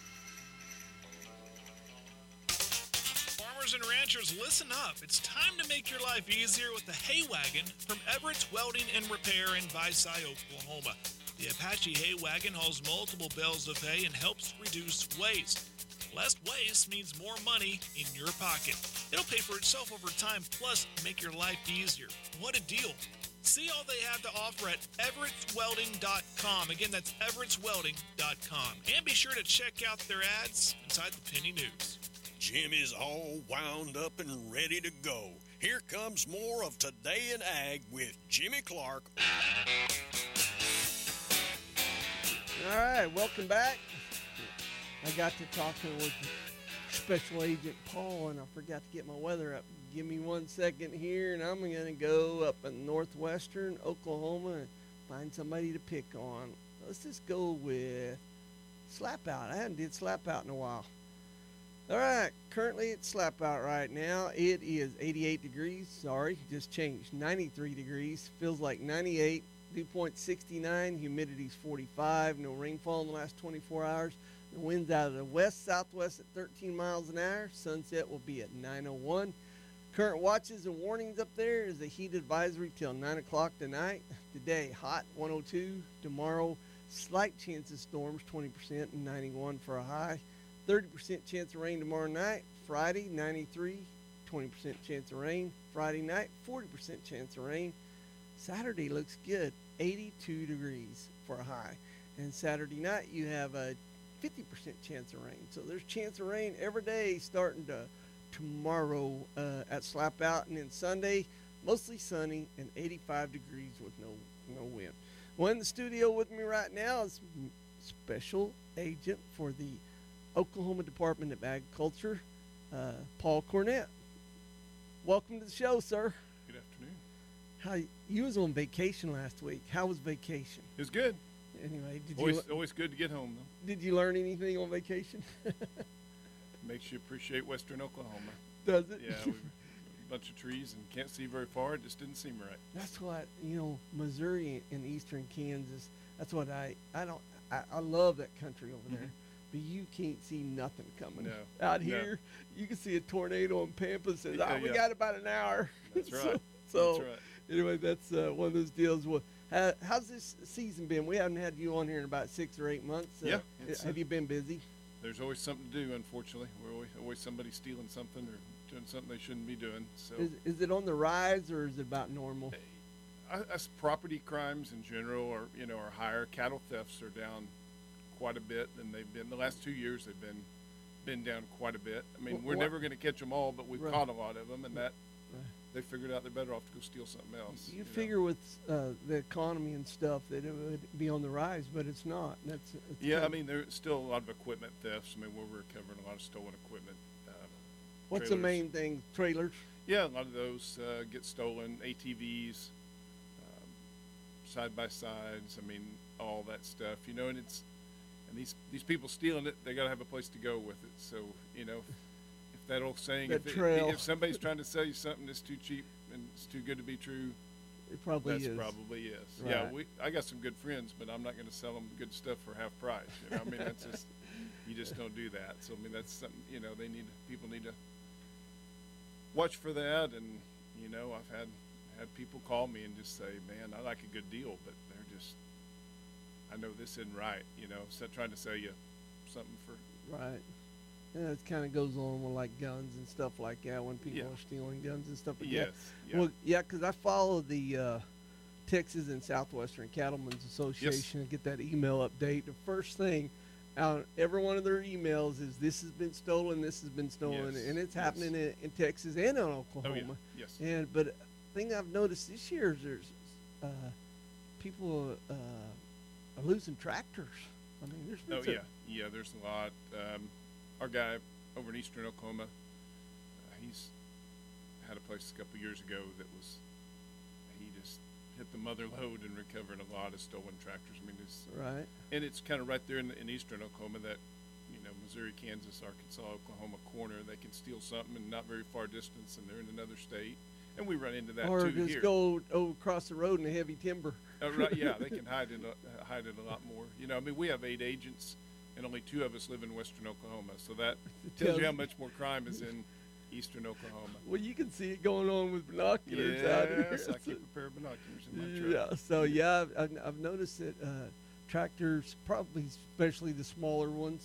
Speaker 15: Farmers and ranchers, listen up. It's time to make your life easier with the Hay Wagon from Everett's Welding and Repair in Visay, Oklahoma. The Apache Hay Wagon hauls multiple bales of hay and helps reduce waste. Less waste means more money in your pocket. It'll pay for itself over time, plus make your life easier. What a deal. See all they have to offer at Everett's Welding dot com. Again, that's Everett's Welding dot com. And be sure to check out their ads inside the Penny News.
Speaker 10: Jim is all wound up and ready to go. Here comes more of Today in Ag with Jimmy Clark.
Speaker 2: All right, welcome back. I got to talking with Special Agent Paul, and I forgot to get my weather up. Give me one second here, and I'm going to go up in northwestern Oklahoma and find somebody to pick on. Let's just go with Slap Out. I haven't did Slap Out in a while. All right, currently it's Slap Out right now. It is eighty-eight degrees. Sorry, just changed. ninety-three degrees. Feels like ninety-eight. Dew point sixty-nine. Humidity's forty-five. No rainfall in the last twenty-four hours. The wind's out of the west-southwest at thirteen miles an hour. Sunset will be at nine oh one. Current watches and warnings up there is a heat advisory till nine o'clock tonight. Today, hot, one oh two. Tomorrow, slight chance of storms, twenty percent and ninety-one for a high. thirty percent chance of rain tomorrow night. Friday, ninety-three. twenty percent chance of rain. Friday night, forty percent chance of rain. Saturday looks good, eighty-two degrees for a high. And Saturday night, you have a fifty percent chance of rain. So there's chance of rain every day starting to tomorrow uh, at Slap Out. And then Sunday, mostly sunny and eighty-five degrees with no, no wind. Well, in the studio with me right now is Special Agent for the Oklahoma Department of Agriculture, uh, Paul Cornett. Welcome to the show, sir.
Speaker 16: Good afternoon.
Speaker 2: How you was on vacation last week? How was vacation?
Speaker 16: It was good.
Speaker 2: Anyway, did
Speaker 16: always,
Speaker 2: you
Speaker 16: always good to get home, though.
Speaker 2: Did you learn anything on vacation?
Speaker 16: Makes you appreciate Western Oklahoma.
Speaker 2: Does it?
Speaker 16: Yeah, we a bunch of trees and can't see very far. It just didn't seem right.
Speaker 2: That's what, you know, Missouri and eastern Kansas. That's what I I don't I, I love that country over there.
Speaker 16: Mm-hmm.
Speaker 2: But you can't see nothing coming.
Speaker 16: No.
Speaker 2: Out
Speaker 16: No.
Speaker 2: here, you can see a tornado in Pampa. Says,
Speaker 16: Yeah,
Speaker 2: "Oh, we
Speaker 16: yeah.
Speaker 2: got about an hour."
Speaker 16: That's right.
Speaker 2: so, so
Speaker 16: That's right.
Speaker 2: anyway, that's uh, one of those deals. Well, how, how's this season been? We haven't had you on here in about six or eight months. Uh,
Speaker 16: Yeah, it's,
Speaker 2: have
Speaker 16: uh,
Speaker 2: you been busy?
Speaker 16: There's always something to do, unfortunately. We're always, always somebody stealing something or doing something they shouldn't be doing. So,
Speaker 2: Is, is it on the rise or is it about normal?
Speaker 16: I, as property crimes in general are, you know, are higher. Cattle thefts are down quite a bit, and they've been the last two years. They've been been down quite a bit. I mean,
Speaker 2: Wh-
Speaker 16: we're
Speaker 2: what-
Speaker 16: never going to catch them all, but we've
Speaker 2: Right.
Speaker 16: caught a lot of them, and that
Speaker 2: Right.
Speaker 16: they figured out they're better off to go steal something else.
Speaker 2: You
Speaker 16: know.
Speaker 2: figure with uh, the economy and stuff that it would be on the rise, but it's not. That's it's
Speaker 16: Yeah, I
Speaker 2: kind-
Speaker 16: mean, there's still a lot of equipment thefts. I mean, we're recovering a lot of stolen equipment. Uh,
Speaker 2: What's the
Speaker 16: trailers.
Speaker 2: main thing? Trailers.
Speaker 16: Yeah, a lot of those uh, get stolen. A T Vs, um, side by sides. I mean, all that stuff. You know, and it's and these these people stealing it, they got to have a place to go with it. So you know, if that old saying,
Speaker 2: That
Speaker 16: if, it,
Speaker 2: trail.
Speaker 16: if somebody's trying to sell you something that's too cheap and it's too good to be true,
Speaker 2: It probably
Speaker 16: that's
Speaker 2: is.
Speaker 16: probably is. Yeah,
Speaker 2: Right.
Speaker 16: we I got some good friends, but I'm not going to sell them good stuff for half price. You know, I mean, that's just you just don't do that. So I mean, that's something, you know, they need people need to watch for that. And you know, I've had had people call me and just say, "Man, I like a good deal, but they're just I know this isn't right." You know, so trying to sell you something for
Speaker 2: Right. Yeah, it kind of goes on with like guns and stuff like that when people
Speaker 16: Yeah.
Speaker 2: are stealing guns and stuff like
Speaker 16: Yes,
Speaker 2: that.
Speaker 16: yeah.
Speaker 2: Well, yeah, because I follow the uh, Texas and Southwestern Cattlemen's Association and get that email update. The first thing out every one of their emails is this has been stolen, this has been stolen,
Speaker 16: Yes,
Speaker 2: and it's
Speaker 16: yes.
Speaker 2: happening in, in Texas and in
Speaker 16: Oh, yeah.
Speaker 2: Oklahoma.
Speaker 16: Yes.
Speaker 2: And but thing I've noticed this year is there's uh, people uh, are losing tractors. I mean, there's been
Speaker 16: Oh
Speaker 2: some-
Speaker 16: yeah, yeah. There's a lot. Um, our guy over in eastern Oklahoma, uh, he's had a place a couple years ago that was he just hit the mother lode and recovered a lot of stolen tractors. I mean, it's
Speaker 2: Right.
Speaker 16: and it's kind of right there in, in eastern Oklahoma that you know Missouri, Kansas, Arkansas, Oklahoma corner. They can steal something in not very far distance, and they're in another state. And we run into that
Speaker 2: or
Speaker 16: too
Speaker 2: just
Speaker 16: here.
Speaker 2: go over across the road in a heavy timber.
Speaker 16: Uh, right, yeah, they can hide it, uh, hide it a lot more. You know, I mean, we have eight agents, and only two of us live in western Oklahoma, so that tells you how much more crime is in eastern Oklahoma.
Speaker 2: Well, you can see it going on with binoculars out here.
Speaker 16: Yes, I keep a pair of binoculars in my truck.
Speaker 2: Yeah, so yeah, I've, I've, I've noticed that uh, tractors, probably especially the smaller ones,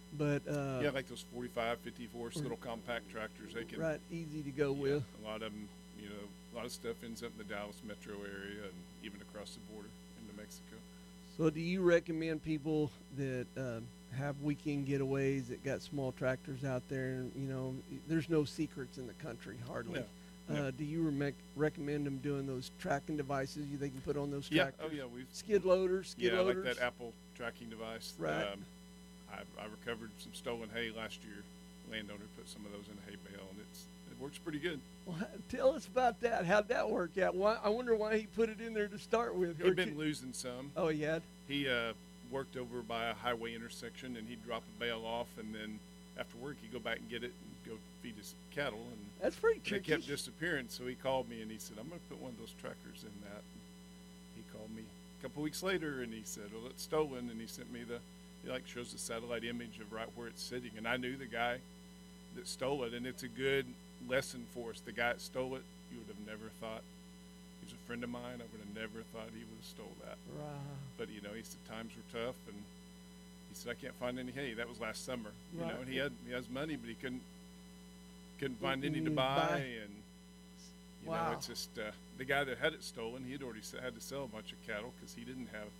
Speaker 2: But uh,
Speaker 16: yeah, like those forty-five, fifty-four little compact tractors. They can
Speaker 2: right, easy to go
Speaker 16: yeah,
Speaker 2: with.
Speaker 16: A lot of them, you know, a lot of stuff ends up in the Dallas metro area and even across the border into Mexico.
Speaker 2: So, do you recommend people that uh, have weekend getaways that got small tractors out there? And you know, there's no secrets in the country hardly.
Speaker 16: No.
Speaker 2: Uh,
Speaker 16: No.
Speaker 2: do you re- recommend them doing those tracking devices you they can put on those
Speaker 16: Yeah.
Speaker 2: tractors?
Speaker 16: Oh yeah, we've
Speaker 2: skid loaders, skid
Speaker 16: yeah,
Speaker 2: loaders.
Speaker 16: like that Apple tracking device.
Speaker 2: Right.
Speaker 16: Um, I, I recovered some stolen hay last year. Landowner put some of those in a hay bale, and it's it works pretty good.
Speaker 2: Well, tell us about that. How'd that work out? Why, I wonder why he put it in there to start with.
Speaker 16: He'd been losing some.
Speaker 2: Oh, he had?
Speaker 16: He uh, worked over by a highway intersection, and he'd drop a bale off, and then after work he'd go back and get it and go feed his cattle. And
Speaker 2: that's pretty
Speaker 16: and
Speaker 2: tricky.
Speaker 16: It kept disappearing, so he called me and he said, "I'm going to put one of those trackers in that." And he called me a couple weeks later, and he said, "Well, it's stolen," and he sent me the. He like shows the satellite image of right where it's sitting, and I knew the guy that stole it, and it's a good lesson for us. The guy that stole it, you would have never thought. He was a friend of mine. I would have never thought he would have stole that.
Speaker 2: Right.
Speaker 16: But you know, he said times were tough, and he said I can't find any hay. That was last summer. You
Speaker 2: Right.
Speaker 16: know, and he had he has money, but he couldn't couldn't find any to
Speaker 2: Couldn't
Speaker 16: buy,
Speaker 2: buy.
Speaker 16: and you
Speaker 2: Wow.
Speaker 16: know, it's just uh, the guy that had it stolen. He had already s- had to sell a bunch of cattle because he didn't have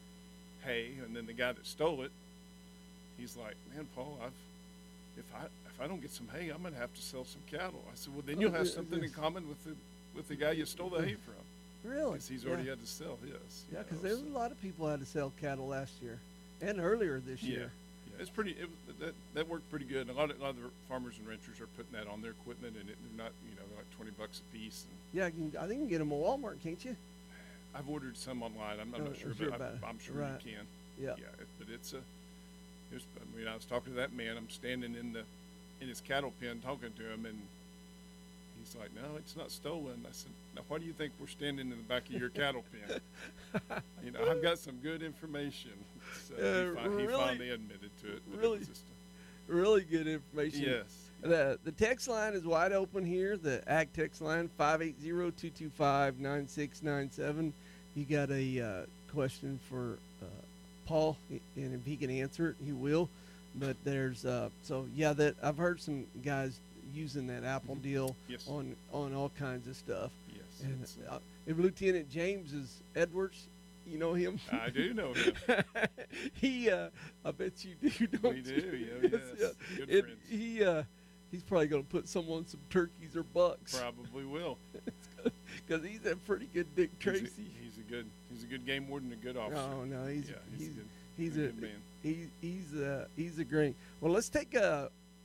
Speaker 16: hay, and then the guy that stole it, he's like, "Man, Paul, I've if I if I don't get some hay, I'm gonna have to sell some cattle." I said, "Well, then you'll have something in common with the with the guy you stole the hay from."
Speaker 2: Really?
Speaker 16: Because he's already
Speaker 2: Yeah.
Speaker 16: had to sell his. you
Speaker 2: Yeah, because
Speaker 16: know,
Speaker 2: there was
Speaker 16: so-
Speaker 2: a lot of people had to sell cattle last year and earlier this
Speaker 16: yeah,
Speaker 2: year.
Speaker 16: yeah, it's pretty. It, was- that that worked pretty good. And a lot of a lot of the farmers and ranchers are putting that on their equipment, and it, they're not, you know, they're like twenty bucks a piece. And
Speaker 2: Yeah, I, can, I think you can get them at Walmart, can't you?
Speaker 16: I've ordered some online. I'm, I'm
Speaker 2: Oh,
Speaker 16: not sure,
Speaker 2: I'm sure
Speaker 16: but
Speaker 2: about
Speaker 16: I,
Speaker 2: it.
Speaker 16: I'm sure
Speaker 2: Right.
Speaker 16: you can.
Speaker 2: Yeah.
Speaker 16: Yeah, it, but it's a. It was, I mean, I was talking to that man. I'm standing in the in his cattle pen talking to him, and he's like, "No, it's not stolen." I said, "Now, why do you think we're standing in the back of your cattle pen?" You know, I've got some good information. So
Speaker 2: Uh,
Speaker 16: he, fi- he
Speaker 2: really-
Speaker 16: finally admitted to it. But
Speaker 2: really-
Speaker 16: it was just a,
Speaker 2: Really good information.
Speaker 16: Yes.
Speaker 2: The the text line is wide open here. The Ag text line five eight zero, two two five, nine six nine seven. You got a uh, question for uh, Paul, and if he can answer it, he will. But there's uh, so yeah, that I've heard some guys using that Apple deal
Speaker 16: Yes.
Speaker 2: on on all kinds of stuff.
Speaker 16: Yes,
Speaker 2: And
Speaker 16: it's,
Speaker 2: uh, if Lieutenant James is Edwards, you know him.
Speaker 16: I do know him.
Speaker 2: he, uh, I bet you do. Don't
Speaker 16: We do,
Speaker 2: you?
Speaker 16: yeah, yes. Good
Speaker 2: It-
Speaker 16: friends.
Speaker 2: He, uh, he's probably gonna put some on some turkeys or bucks.
Speaker 16: Probably will.
Speaker 2: Because he's a pretty good Dick
Speaker 16: He's a-
Speaker 2: Tracy.
Speaker 16: He's a good. He's a good game warden, and a good officer.
Speaker 2: Oh no, he's
Speaker 16: yeah,
Speaker 2: he's
Speaker 16: a good,
Speaker 2: he's
Speaker 16: a
Speaker 2: a,
Speaker 16: good man.
Speaker 2: he, he's a he's a great. Well, let's take a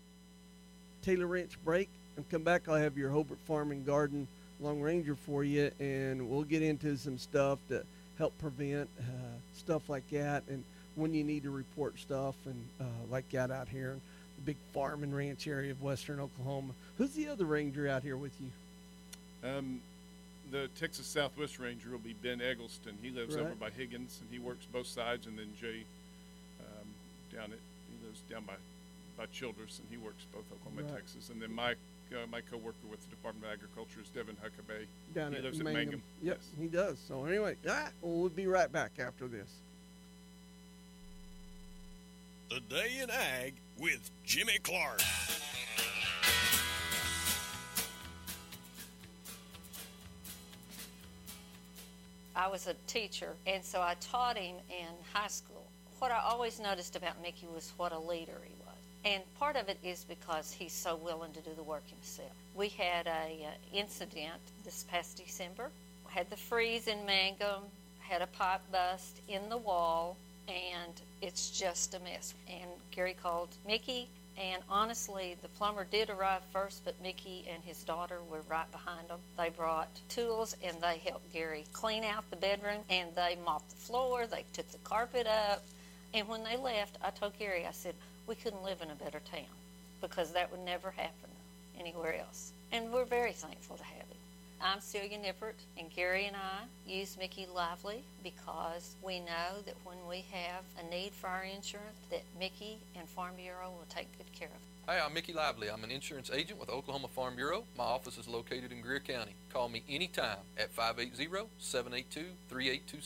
Speaker 2: Taylor Ranch break and come back. I'll have your Hobart Farm and Garden Long Ranger for you, and we'll get into some stuff to help prevent uh, stuff like that, and when you need to report stuff and uh, like that out here in the big farm and ranch area of western Oklahoma. Who's the other ranger out here with you?
Speaker 16: Um, the Texas Southwest Ranger will be Ben Eggleston. He lives
Speaker 2: Right.
Speaker 16: over by Higgins, and he works both sides. And then Jay um, down at he lives down by by Childress, and he works both Oklahoma and
Speaker 2: Right.
Speaker 16: Texas. And then my uh, my coworker with the Department of Agriculture is Devin Huckabee.
Speaker 2: Down
Speaker 16: he
Speaker 2: at
Speaker 16: lives
Speaker 2: Mangum.
Speaker 16: at Mangum.
Speaker 2: Yep,
Speaker 16: Yes.
Speaker 2: he does. So anyway, ah, well, we'll be right back after this.
Speaker 10: The Day in Ag with Jimmy Clark.
Speaker 17: I was a teacher, and so I taught him in high school. What I always noticed about Mickey was what a leader he was. And part of it is because he's so willing to do the work himself. We had a uh, incident this past December. We had the freeze in Mangum, had a pipe bust in the wall, and it's just a mess. And Gary called Mickey, and honestly, the plumber did arrive first, but Mickey and his daughter were right behind them. They brought tools, and they helped Gary clean out the bedroom, and they mopped the floor, they took the carpet up. And when they left, I told Gary, I said, we couldn't live in a better town, because that would never happen anywhere else. And we're very thankful to have him. I'm Celia Nippert, and Gary and I use Mickey Lively because we know that when we have a need for our insurance, that Mickey and Farm Bureau will take good care of it.
Speaker 18: Hi, I'm Mickey Lively. I'm an insurance agent with Oklahoma Farm Bureau. My office is located in Greer County. Call me anytime at five eight zero, seven eight two, three eight two seven.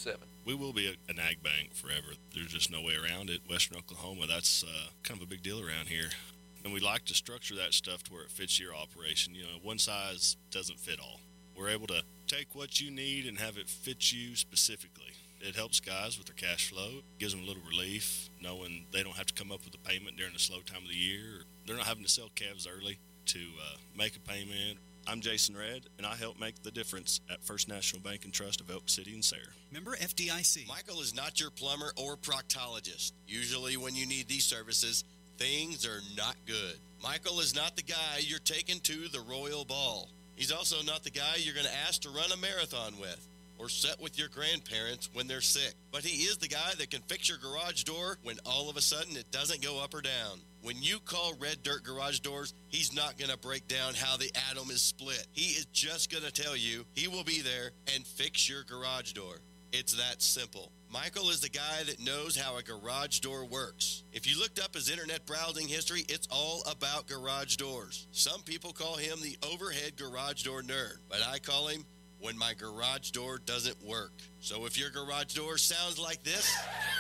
Speaker 19: we will be a, an ag bank forever. There's just no way around it. Western Oklahoma, that's uh, kind of a big deal around here. And we like to structure that stuff to where it fits your operation. You know, one size doesn't fit all. We're able to take what you need and have it fit you specifically. It helps guys with their cash flow, gives them a little relief, knowing they don't have to come up with a payment during the slow time of the year. They're not having to sell calves early to uh, make a payment. I'm Jason Redd, and I help make the difference at First National Bank and Trust of Elk City and Sayre.
Speaker 20: Member F D I C.
Speaker 21: Michael is not your plumber or proctologist. Usually when you need these services, things are not good. Michael is not the guy you're taking to the Royal Ball. He's also not the guy you're going to ask to run a marathon with or sit with your grandparents when they're sick. But he is the guy that can fix your garage door when all of a sudden it doesn't go up or down. When you call Red Dirt Garage Doors, he's not going to break down how the atom is split. He is just going to tell you he will be there and fix your garage door. It's that simple. Michael is the guy that knows how a garage door works. If you looked up his internet browsing history, it's all about garage doors. Some people call him the overhead garage door nerd, but I call him when my garage door doesn't work. So if your garage door sounds like this,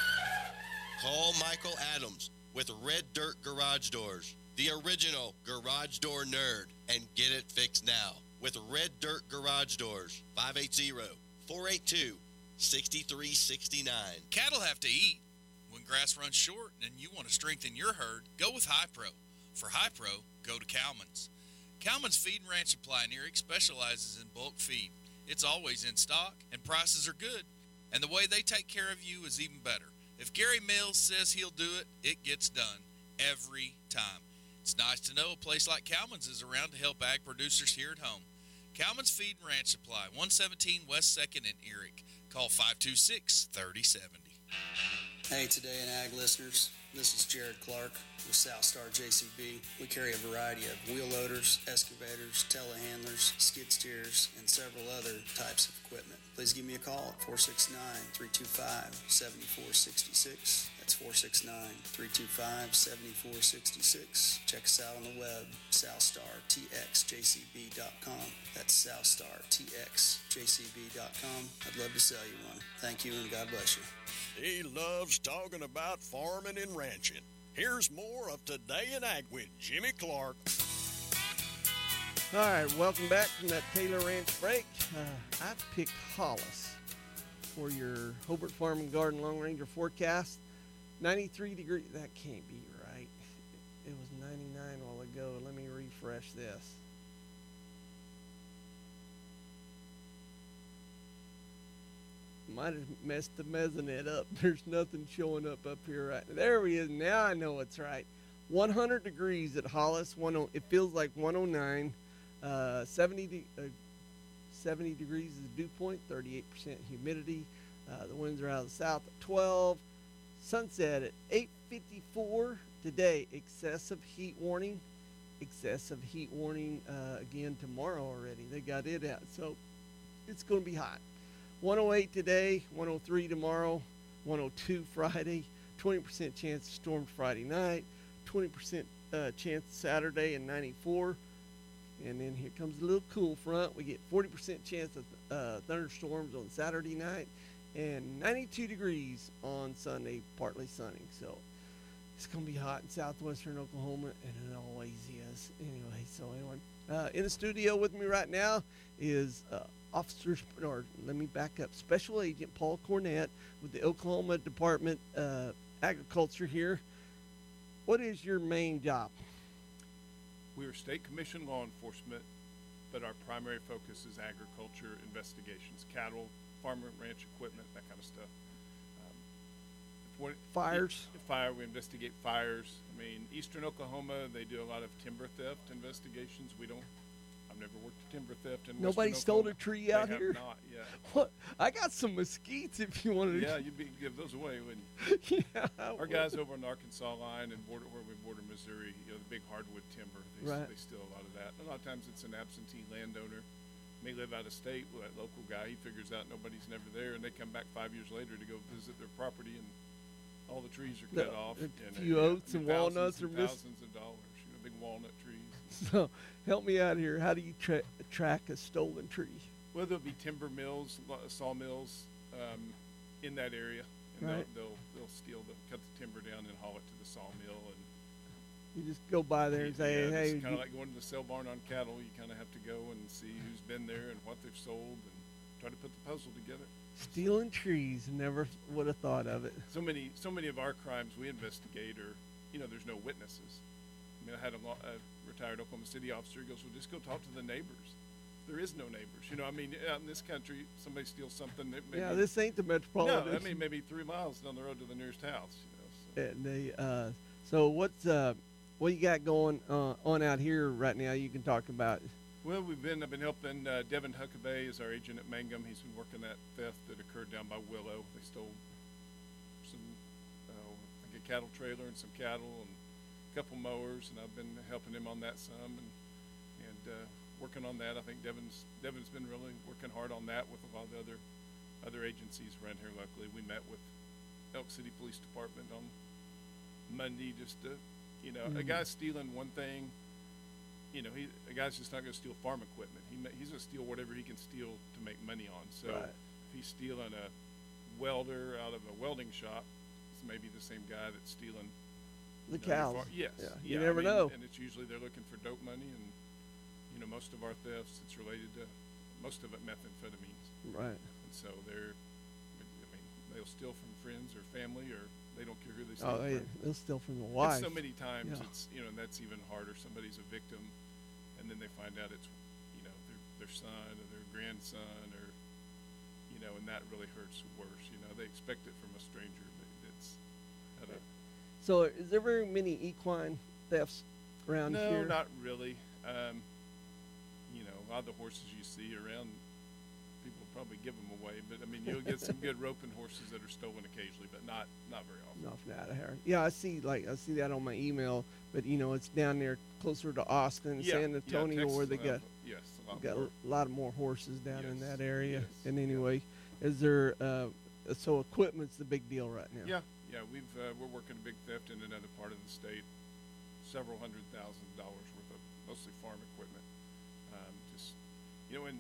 Speaker 21: call Michael Adams with Red Dirt Garage Doors, the original garage door nerd, and get it fixed now with Red Dirt Garage Doors. five eight zero, four eight two, six three six nine.
Speaker 22: Cattle have to eat. When grass runs short and you want to strengthen your herd, go with Hi-Pro. For Hi-Pro, go to Cowman's. Cowman's Feed and Ranch Supply in Eric specializes in bulk feed. It's always in stock, and prices are good. And the way they take care of you is even better. If Gary Mills says he'll do it, it gets done every time. It's nice to know a place like Cowman's is around to help ag producers here at home. Cowman's Feed and Ranch Supply, one seventeen West second in Eric. Call five two six, three oh seven oh.
Speaker 23: Hey, Today in Ag listeners, this is Jared Clark with Southstar J C B. We carry a variety of wheel loaders, excavators, telehandlers, skid steers, and several other types of equipment. Please give me a call at four six nine, three two five, seven four six six. That's four six nine, three two five, seven four six six. Check us out on the web, southstar t x j c b dot com. That's southstar t x j c b dot com. I'd love to sell you one. Thank you, and God bless you.
Speaker 10: He loves talking about farming and ranching. Here's more of Today in Ag with Jimmy Clark.
Speaker 2: All right, welcome back from that Taylor Ranch break. Uh, I picked Hollis for your Hobart Farm and Garden Long Ranger forecast. ninety-three degrees. That can't be right. It was ninety-nine a while ago. Let me refresh this. Might have messed the mesonet up. There's nothing showing up up here right now. There he is. Now I know it's right. one hundred degrees at Hollis. It feels like one oh nine. Uh, seventy, de- uh, seventy degrees is dew point. thirty-eight percent humidity. Uh, the winds are out of the south at twelve. Sunset at eight fifty-four today. Excessive heat warning. Excessive heat warning uh, again tomorrow already. They got it out. So it's going to be hot. one oh eight today, one oh three tomorrow, one oh two Friday, twenty percent chance of storms Friday night, twenty percent uh, chance Saturday, and ninety-four. And then here comes a little cool front. We get forty percent chance of uh, thunderstorms on Saturday night, and ninety-two degrees on Sunday, partly sunny. So it's going to be hot in southwestern Oklahoma, and it always is. Anyway, so anyway, uh, in the studio with me right now is uh, Officer, or let me back up, Special Agent Paul Cornett with the Oklahoma Department of Agriculture here. What is your main job?
Speaker 16: We are state commissioned law enforcement, but our primary focus is agriculture investigations, cattle, farm and ranch equipment, that kind of stuff. Um, if what,
Speaker 2: fires?
Speaker 16: If, if fire, we investigate fires. I mean, eastern Oklahoma, they do a lot of timber theft investigations. We don't. I've never worked a timber theft in
Speaker 2: Nobody
Speaker 16: Western
Speaker 2: stole
Speaker 16: Oklahoma.
Speaker 2: a tree out
Speaker 16: they
Speaker 2: here?
Speaker 16: Have not, yeah.
Speaker 2: What? I got some mesquites if you wanted to.
Speaker 16: Yeah, you'd be, give those away, wouldn't you?
Speaker 2: Yeah.
Speaker 16: Our guys over on the Arkansas line and border where we border Missouri, you know, the big hardwood timber, they,
Speaker 2: Right.
Speaker 16: they steal a lot of that. A lot of times it's an absentee landowner, may live out of state. Well, that local guy, he figures out nobody's never there, and they come back five years later to go visit their property, and all the trees are cut
Speaker 2: The-
Speaker 16: off.
Speaker 2: a
Speaker 16: and,
Speaker 2: few
Speaker 16: uh,
Speaker 2: oats and
Speaker 16: thousands
Speaker 2: walnuts
Speaker 16: and
Speaker 2: are miss-
Speaker 16: thousands of dollars. You know, big walnut trees.
Speaker 2: So help me out here. How do you tra- track a stolen tree?
Speaker 16: Well, there'll be timber mills, lo- sawmills, um, in that area, and
Speaker 2: Right.
Speaker 16: they'll, they'll they'll steal the cut the timber down and haul it to the sawmill. And
Speaker 2: You just go by there and say,
Speaker 16: yeah,
Speaker 2: hey,
Speaker 16: it's kind
Speaker 2: you-
Speaker 16: of like going to the sale barn on cattle. You kind of have to go and see who's been there and what they've sold, and try to put the puzzle together.
Speaker 2: stealing trees. Never would have thought of it.
Speaker 16: So many, so many of our crimes we investigate are, you know, there's no witnesses. I mean, I had a, lo- a retired Oklahoma City officer. He goes, well, just go talk to the neighbors. There is no neighbors. You know, I mean, out in this country, somebody steals something. That maybe,
Speaker 2: Yeah, this ain't the metropolitan.
Speaker 16: No, I mean, maybe three miles down the road to the nearest house. You know, so.
Speaker 2: And they, uh, so what's uh, what you got going uh, on out here right now? You can talk about.
Speaker 16: Well, we've been, I've been helping uh, Devin Huckabee is our agent at Mangum. He's been working that theft that occurred down by Willow. They stole some, uh, like a cattle trailer and some cattle and a couple mowers, and I've been helping him on that some and and uh, working on that. I think Devin's Devin's been really working hard on that with a lot of the other other agencies around here locally. We met with Elk City Police Department on Monday just to, you know, a
Speaker 2: Mhm.
Speaker 16: guy stealing one thing. You know, he a guy's just not going to steal farm equipment. He ma- he's going to steal whatever he can steal to make money on. So
Speaker 2: Right.
Speaker 16: if he's stealing a welder out of a welding shop, it's maybe the same guy that's stealing
Speaker 2: The
Speaker 16: you know, your
Speaker 2: cows.
Speaker 16: far- yes.
Speaker 2: Yeah.
Speaker 16: Yeah,
Speaker 2: You
Speaker 16: I
Speaker 2: never
Speaker 16: mean,
Speaker 2: know.
Speaker 16: And it's usually they're looking for dope money, and you know, most of our thefts it's related to most of it methamphetamines.
Speaker 2: Right.
Speaker 16: And so they're, I mean, they'll steal from friends or family, or they don't care who they steal
Speaker 2: Oh, they,
Speaker 16: from.
Speaker 2: they'll steal from the
Speaker 16: And
Speaker 2: wife.
Speaker 16: so many times
Speaker 2: Yeah.
Speaker 16: it's, you know, and that's even harder. Somebody's a victim, and then they find out it's, you know, their, their son or their grandson, or, you know, and that really hurts worse. You know, they expect it from a stranger, but it's, I don't,
Speaker 2: So, is there very many equine thefts around
Speaker 16: no,
Speaker 2: here?
Speaker 16: not really. Um, you know, a lot of the horses you see around, people probably give them away, but I mean, you'll get some good roping horses that are stolen occasionally, but not not very often.
Speaker 2: Nothing out of here. Yeah, I see. Like I see that on my email, but you know, it's down there closer to Austin,
Speaker 16: Yeah,
Speaker 2: San
Speaker 16: yeah,
Speaker 2: Antonio, where they
Speaker 16: Texas will
Speaker 2: got
Speaker 16: have, yes, a lot
Speaker 2: got
Speaker 16: more.
Speaker 2: a lot of more horses down in
Speaker 16: Yes,
Speaker 2: that area.
Speaker 16: yes,
Speaker 2: And anyway, is there uh, so equipment's the big deal right now?
Speaker 16: Yeah, yeah, we've uh, we're working a big theft in another part of the state, several hundred thousand dollars worth of mostly farm equipment. Um, just you know, and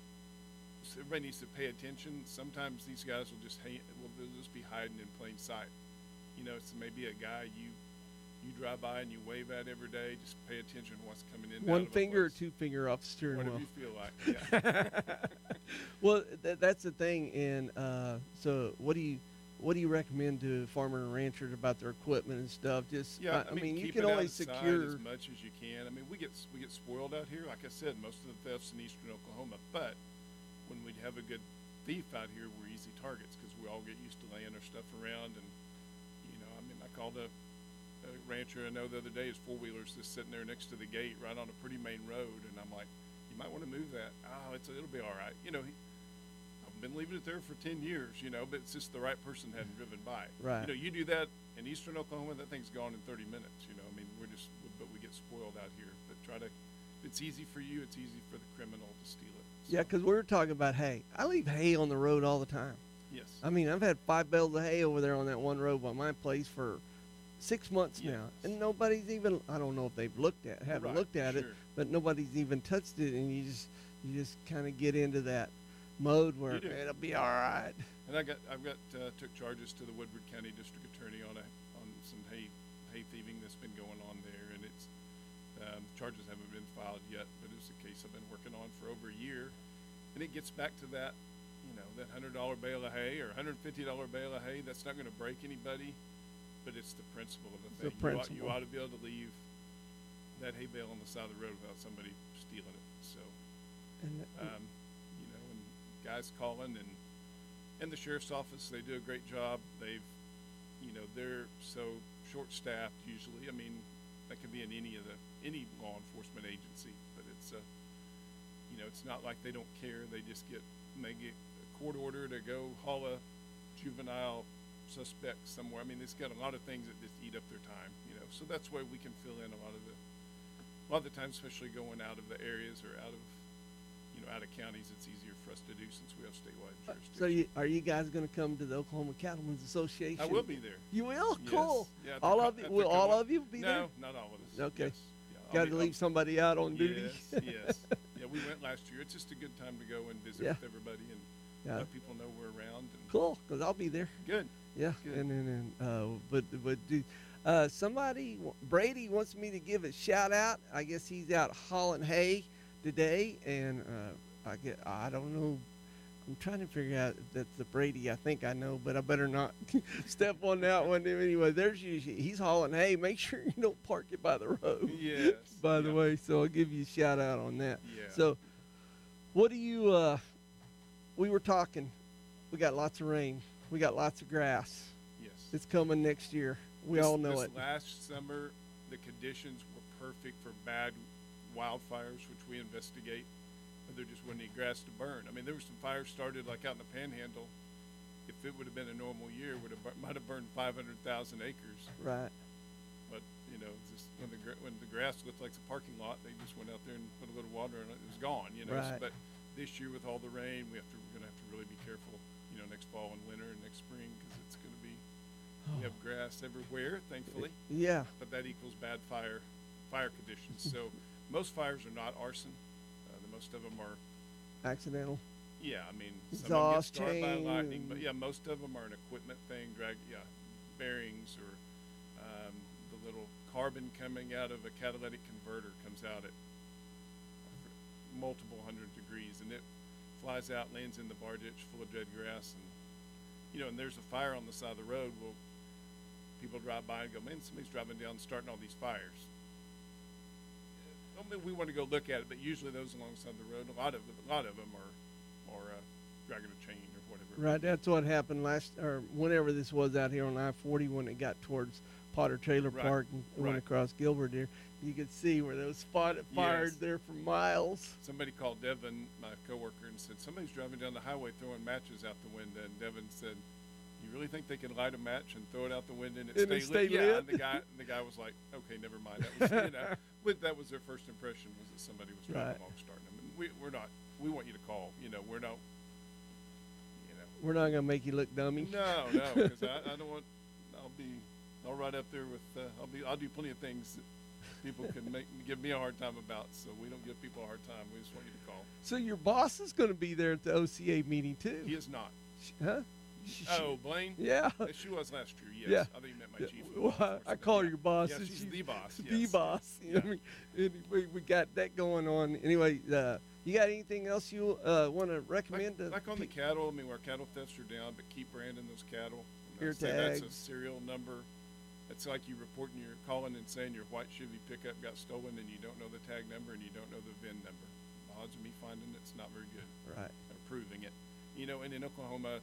Speaker 16: so everybody needs to pay attention. Sometimes these guys will just hang, will they'll just be hiding in plain sight. You know, it's maybe a guy you you drive by and you wave at every day. Just pay attention to what's coming in. and out
Speaker 2: One
Speaker 16: of a
Speaker 2: finger or
Speaker 16: place.
Speaker 2: two finger off the steering
Speaker 16: Whatever
Speaker 2: wheel.
Speaker 16: you feel like. Yeah.
Speaker 2: Well, th- that's the thing. And uh, so, what do you what do you recommend to farmer and ranchers about their equipment and stuff? Just
Speaker 16: Yeah,
Speaker 2: I, I mean, you
Speaker 16: keep
Speaker 2: can
Speaker 16: it
Speaker 2: only
Speaker 16: outside
Speaker 2: secure.
Speaker 16: as much as you can. I mean, we get we get spoiled out here. Like I said, most of the thefts in eastern Oklahoma. But when we have a good thief out here, we're easy targets because we all get used to laying our stuff around. And you know, I mean, I called a, a rancher I know the other day. His four wheeler's just sitting there next to the gate, right on a pretty main road. And I'm like, you might want to move that. Oh, it's it'll be all right. You know. He, been leaving it there for ten years, you know, but it's just the right person hadn't driven by.
Speaker 2: Right.
Speaker 16: You know, you do that in eastern Oklahoma, that thing's gone in thirty minutes, you know. I mean, we're just, but we get spoiled out here. But try to, if it's easy for you, it's easy for the criminal to steal it.
Speaker 2: Yeah, because we were talking about hay. I leave hay on the road all the time.
Speaker 16: Yes.
Speaker 2: I mean, I've had five bales of hay over there on that one road by my place for six months now, and nobody's even. I don't know if they've looked at, haven't
Speaker 16: Right,
Speaker 2: looked at it,
Speaker 16: sure.
Speaker 2: but nobody's even touched it, and you just, you just kind of get into that mode where
Speaker 16: You do.
Speaker 2: it'll be all right.
Speaker 16: And I got, I've got, uh, took charges to the Woodward County District Attorney on a, on some hay, hay thieving that's been going on there, and it's, um, charges haven't been filed yet, but it's a case I've been working on for over a year, and it gets back to that, you know, that hundred dollar bale of hay or hundred fifty dollar bale of hay. That's not going to break anybody, but it's the principle of the
Speaker 2: It's the
Speaker 16: thing. You ought, you
Speaker 2: principle.
Speaker 16: ought to be able to leave that hay bale on the side of the road without somebody stealing it. So,
Speaker 2: And
Speaker 16: um, you know, and guys calling and and the sheriff's office, they do a great job. They've, you know, they're so short-staffed usually. I mean, that could be in any of the any law enforcement agency, but it's uh, you know, it's not like they don't care. They just get they get a court order to go haul a juvenile suspect somewhere. I mean, it's got a lot of things that just eat up their time, you know. So that's why we can fill in a lot of the a lot of the time, especially going out of the areas or out of you know out of counties. It's easier for us to do since we have statewide jurisdiction.
Speaker 2: So, you, are you guys going to come to the Oklahoma Cattlemen's Association?
Speaker 16: I will be there.
Speaker 2: You will?
Speaker 16: Yes.
Speaker 2: Cool.
Speaker 16: Yeah, at the
Speaker 2: all
Speaker 16: co-
Speaker 2: of you?
Speaker 16: at
Speaker 2: Will
Speaker 16: the
Speaker 2: all
Speaker 16: co-
Speaker 2: of you be there?
Speaker 16: No, not all of us.
Speaker 2: Okay.
Speaker 16: Yes. Yeah, I'll
Speaker 2: Got
Speaker 16: be-
Speaker 2: to
Speaker 16: I'll-
Speaker 2: leave somebody out on duty.
Speaker 16: Yes, yes. Yeah, we went last year. It's just a good time to go and visit
Speaker 2: Yeah.
Speaker 16: with everybody and
Speaker 2: Yeah.
Speaker 16: Let people know we're around. And
Speaker 2: Cool, because I'll be there.
Speaker 16: Good.
Speaker 2: Yeah,
Speaker 16: Good.
Speaker 2: and then and, uh, but but do, uh, somebody Brady wants me to give a shout out. I guess he's out hauling hay today, and uh, I get I don't know. I'm trying to figure out if that's the Brady. I think I know, but I better not step on that one. Anyway, there's usually he's hauling hay. Make sure you don't park it by the road.
Speaker 16: Yes.
Speaker 2: By the way, so I'll give you a shout out on that.
Speaker 16: Yeah.
Speaker 2: So, what do you? Uh, we were talking. We got lots of rain. We got lots of grass.
Speaker 16: Yes.
Speaker 2: It's coming next year. We
Speaker 16: This-
Speaker 2: all know
Speaker 16: this
Speaker 2: it.
Speaker 16: Last summer, the conditions were perfect for bad wildfires, which we investigate. But there just wasn't any grass to burn. I mean, there were some fires started like out in the Panhandle. If it would have been a normal year, would have might have burned five hundred thousand acres.
Speaker 2: Right.
Speaker 16: But you know, just when the gra- when the grass looked like a parking lot, they just went out there and put a little water in it. It was gone. You know.
Speaker 2: Right.
Speaker 16: But this year with all the rain, we have to we're gonna have to really be careful. You know, next fall and winter and next spring because it's gonna be we have grass everywhere, thankfully.
Speaker 2: Yeah.
Speaker 16: But that equals bad fire fire conditions. So most fires are not arson. Uh, the most of them are.
Speaker 2: Accidental.
Speaker 16: Yeah, I mean, some
Speaker 2: Exhaust
Speaker 16: of them get started by lightning,
Speaker 2: chain.
Speaker 16: but yeah, most of them are an equipment thing, drag, yeah, bearings or um, the little carbon coming out of a catalytic converter comes out at multiple hundred degrees, and it flies out, lands in the bar ditch full of dead grass, and you know, and there's a fire on the side of the road. Well, people drive by and go, man, somebody's driving down, starting all these fires. I mean, we want to go look at it, but usually those alongside the road, a lot of a lot of them are. Or uh, dragging a chain or whatever.
Speaker 2: Right, that's what happened last, or whenever this was out here on I forty when it got towards Potter Trailer
Speaker 16: Right,
Speaker 2: Park and went
Speaker 16: right.
Speaker 2: across Gilbert there. You could see where those spotted fires
Speaker 16: Yes.
Speaker 2: there for miles.
Speaker 16: Somebody called Devin, my coworker, and said somebody's driving down the highway throwing matches out the window. And Devin said, "You really think they can light a match and throw it out the window and it
Speaker 2: And
Speaker 16: stay
Speaker 2: it stay
Speaker 16: lit?" Yeah,
Speaker 2: lit?
Speaker 16: and the guy, and the guy was like, "Okay, never mind." That was, you know, but that was their first impression was that somebody was driving
Speaker 2: Right.
Speaker 16: along starting them. And we, we're not. We want you to call. You know, we're not.
Speaker 2: We're not gonna make you look dummy.
Speaker 16: No, no, because I, I don't want. I'll be. I'll right up there with. Uh, I'll be. I'll do plenty of things that people can make give me a hard time about. So we don't give people a hard time. We just want you to call.
Speaker 2: So your boss is gonna be there at the O C A meeting too.
Speaker 16: He is not.
Speaker 2: Huh?
Speaker 16: Oh, Blaine?
Speaker 2: Yeah.
Speaker 16: Uh, She was last year, yes.
Speaker 2: Yeah.
Speaker 16: I think you met my
Speaker 2: Yeah.
Speaker 16: chief. of
Speaker 2: Well,
Speaker 16: law
Speaker 2: I, I
Speaker 16: enforcement.
Speaker 2: call her your boss.
Speaker 16: Yeah,
Speaker 2: and
Speaker 16: she's
Speaker 2: she's
Speaker 16: the boss.
Speaker 2: The
Speaker 16: yes.
Speaker 2: boss. You know what I mean? And we, we got that going on. Anyway, uh, you got anything else you uh, want to recommend?
Speaker 16: Like,
Speaker 2: to
Speaker 16: like on the
Speaker 2: pe-
Speaker 16: cattle, I mean, our cattle thefts are down, but keep branding those cattle. I mean,
Speaker 2: Ear
Speaker 16: I'd say that's a
Speaker 2: tags.
Speaker 16: serial number. It's like you reporting your calling and saying your white Chevy pickup got stolen and you don't know the tag number and you don't know the V I N number. The odds of me finding it's not very good.
Speaker 2: Right.
Speaker 16: Or proving it. You know, and in Oklahoma,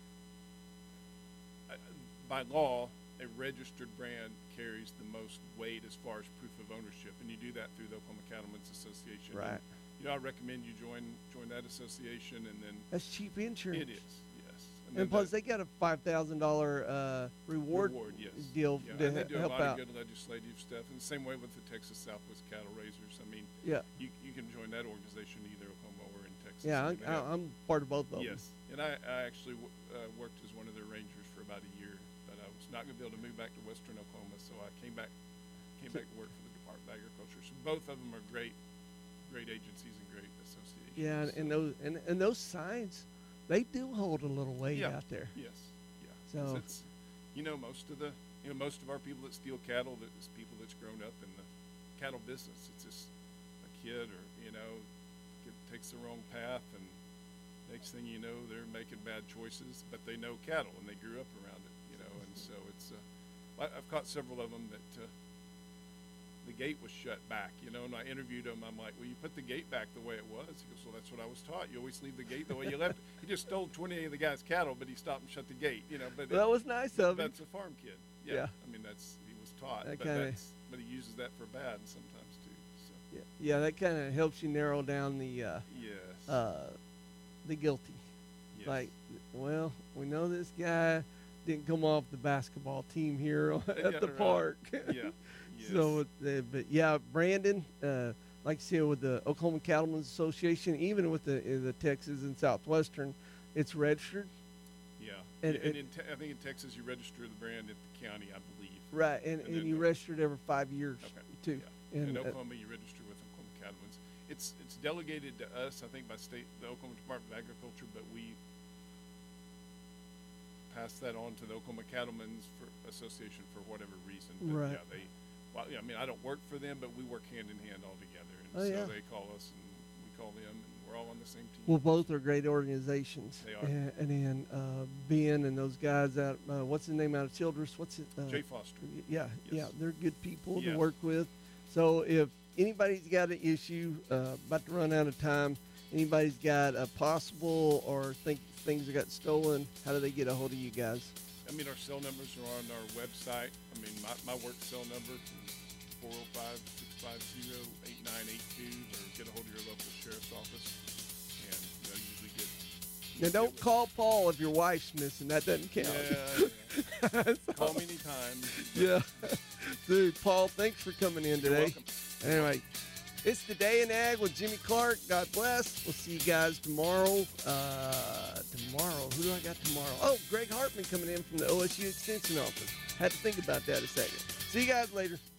Speaker 16: uh, by law, a registered brand carries the most weight as far as proof of ownership, and you do that through the Oklahoma Cattlemen's Association.
Speaker 2: Right.
Speaker 16: And, you know, I recommend you join join that association, and then
Speaker 2: That's cheap insurance.
Speaker 16: it is, yes.
Speaker 2: And
Speaker 16: then
Speaker 2: plus,
Speaker 16: the-
Speaker 2: they got a five thousand dollar uh, reward,
Speaker 16: reward, yes.
Speaker 2: deal
Speaker 16: Yeah,
Speaker 2: to
Speaker 16: and they
Speaker 2: he-
Speaker 16: do a
Speaker 2: help
Speaker 16: lot
Speaker 2: out.
Speaker 16: of good legislative stuff, and the same way with the Texas Southwest Cattle Raisers. I mean,
Speaker 2: Yeah.
Speaker 16: you you can join that organization either Oklahoma or in Texas.
Speaker 2: Yeah,
Speaker 16: I
Speaker 2: I,
Speaker 16: mean, they have-
Speaker 2: I, I'm part of both of them.
Speaker 16: Yes, and I, I actually w- uh, worked as one of their rangers for about a year, but I was not going to be able to move back to Western Oklahoma, so I came back, came back to work for the Department of Agriculture. So both of them are great, great agencies and great associations.
Speaker 2: Yeah, and, and those and, and those signs, they do hold a little weight
Speaker 16: Yeah.
Speaker 2: out there.
Speaker 16: Yes, yeah. 'Cause
Speaker 2: So-
Speaker 16: it's, you know, most of the, you know, most of our people that steal cattle, that is people that's grown up in the cattle business. It's just a kid, or you know, kid takes the wrong path, and next thing you know, they're making bad choices. But they know cattle, and they grew up around it, you know. And so it's, uh, I, I've caught several of them that uh, the gate was shut back, you know. And I interviewed him. I'm like, well, you put the gate back the way it was. He goes, well, that's what I was taught. You always leave the gate the way you left it. He just stole twenty of the guy's cattle, but he stopped and shut the gate, you know. But
Speaker 2: That
Speaker 16: it-
Speaker 2: was nice of him.
Speaker 16: That's a farm kid. Yeah.
Speaker 2: Yeah.
Speaker 16: I mean, that's he was taught,
Speaker 2: That
Speaker 16: but
Speaker 2: kinda-
Speaker 16: that's but he uses that for bad sometimes too. So
Speaker 2: Yeah, yeah, that kind of helps you narrow down the uh,
Speaker 16: yes,
Speaker 2: uh, the guilty.
Speaker 16: Yes.
Speaker 2: Like, well, we know this guy didn't come off the basketball team here at
Speaker 16: Yeah,
Speaker 2: the
Speaker 16: right.
Speaker 2: park.
Speaker 16: Yeah.
Speaker 2: So, uh, but yeah, Brandon, uh, like I said, with the Oklahoma Cattlemen's Association, even with the uh, the Texas and Southwestern, it's registered.
Speaker 16: yeah.
Speaker 2: And
Speaker 16: And,
Speaker 2: it-
Speaker 16: in te- I think in Texas you register the brand at the county, I believe.
Speaker 2: Right, and, and,
Speaker 16: then
Speaker 2: you
Speaker 16: the-
Speaker 2: register it every five years
Speaker 16: Okay.
Speaker 2: too.
Speaker 16: Yeah.
Speaker 2: And
Speaker 16: in
Speaker 2: uh,
Speaker 16: Oklahoma, you register with Oklahoma Cattlemen's. It's it's delegated to us, I think, by state, the Oklahoma Department of Agriculture, but we pass that on to the Oklahoma Cattlemen's for Association for whatever reason. But
Speaker 2: Right.
Speaker 16: Yeah, they. Well, yeah, I mean, I don't work for them, but we work hand in hand all together. And
Speaker 2: Oh,
Speaker 16: so
Speaker 2: yeah.
Speaker 16: they call us, and we call them, and we're all on the same team.
Speaker 2: Well, both are great organizations.
Speaker 16: They are.
Speaker 2: And, and then uh, Ben and those guys out, uh, what's his name out of Childress? What's it? Uh,
Speaker 16: Jay Foster.
Speaker 2: Yeah, yeah, they're good people
Speaker 16: Yeah.
Speaker 2: to work with. So if anybody's got an issue, uh, about to run out of time, anybody's got a possible or think things that got stolen, how do they get a hold of you guys?
Speaker 16: I mean, our cell numbers are on our website. I mean, my, my work cell number is four oh five, six five zero, eight nine eight two, or get a hold of your local sheriff's office, and they'll usually get.
Speaker 2: Now, don't call Paul if your wife's missing. That doesn't count.
Speaker 16: Yeah, yeah.
Speaker 2: So-
Speaker 16: Call me anytime.
Speaker 2: Yeah. Dude, Paul, thanks for coming in
Speaker 16: You're
Speaker 2: today.
Speaker 16: welcome.
Speaker 2: Anyway, it's the Day in Ag with Jimmy Clark. God bless. We'll see you guys tomorrow. Uh, tomorrow. Who do I got tomorrow? Oh, Greg Hartman coming in from the O S U Extension Office. Had to think about that a second. See you guys later.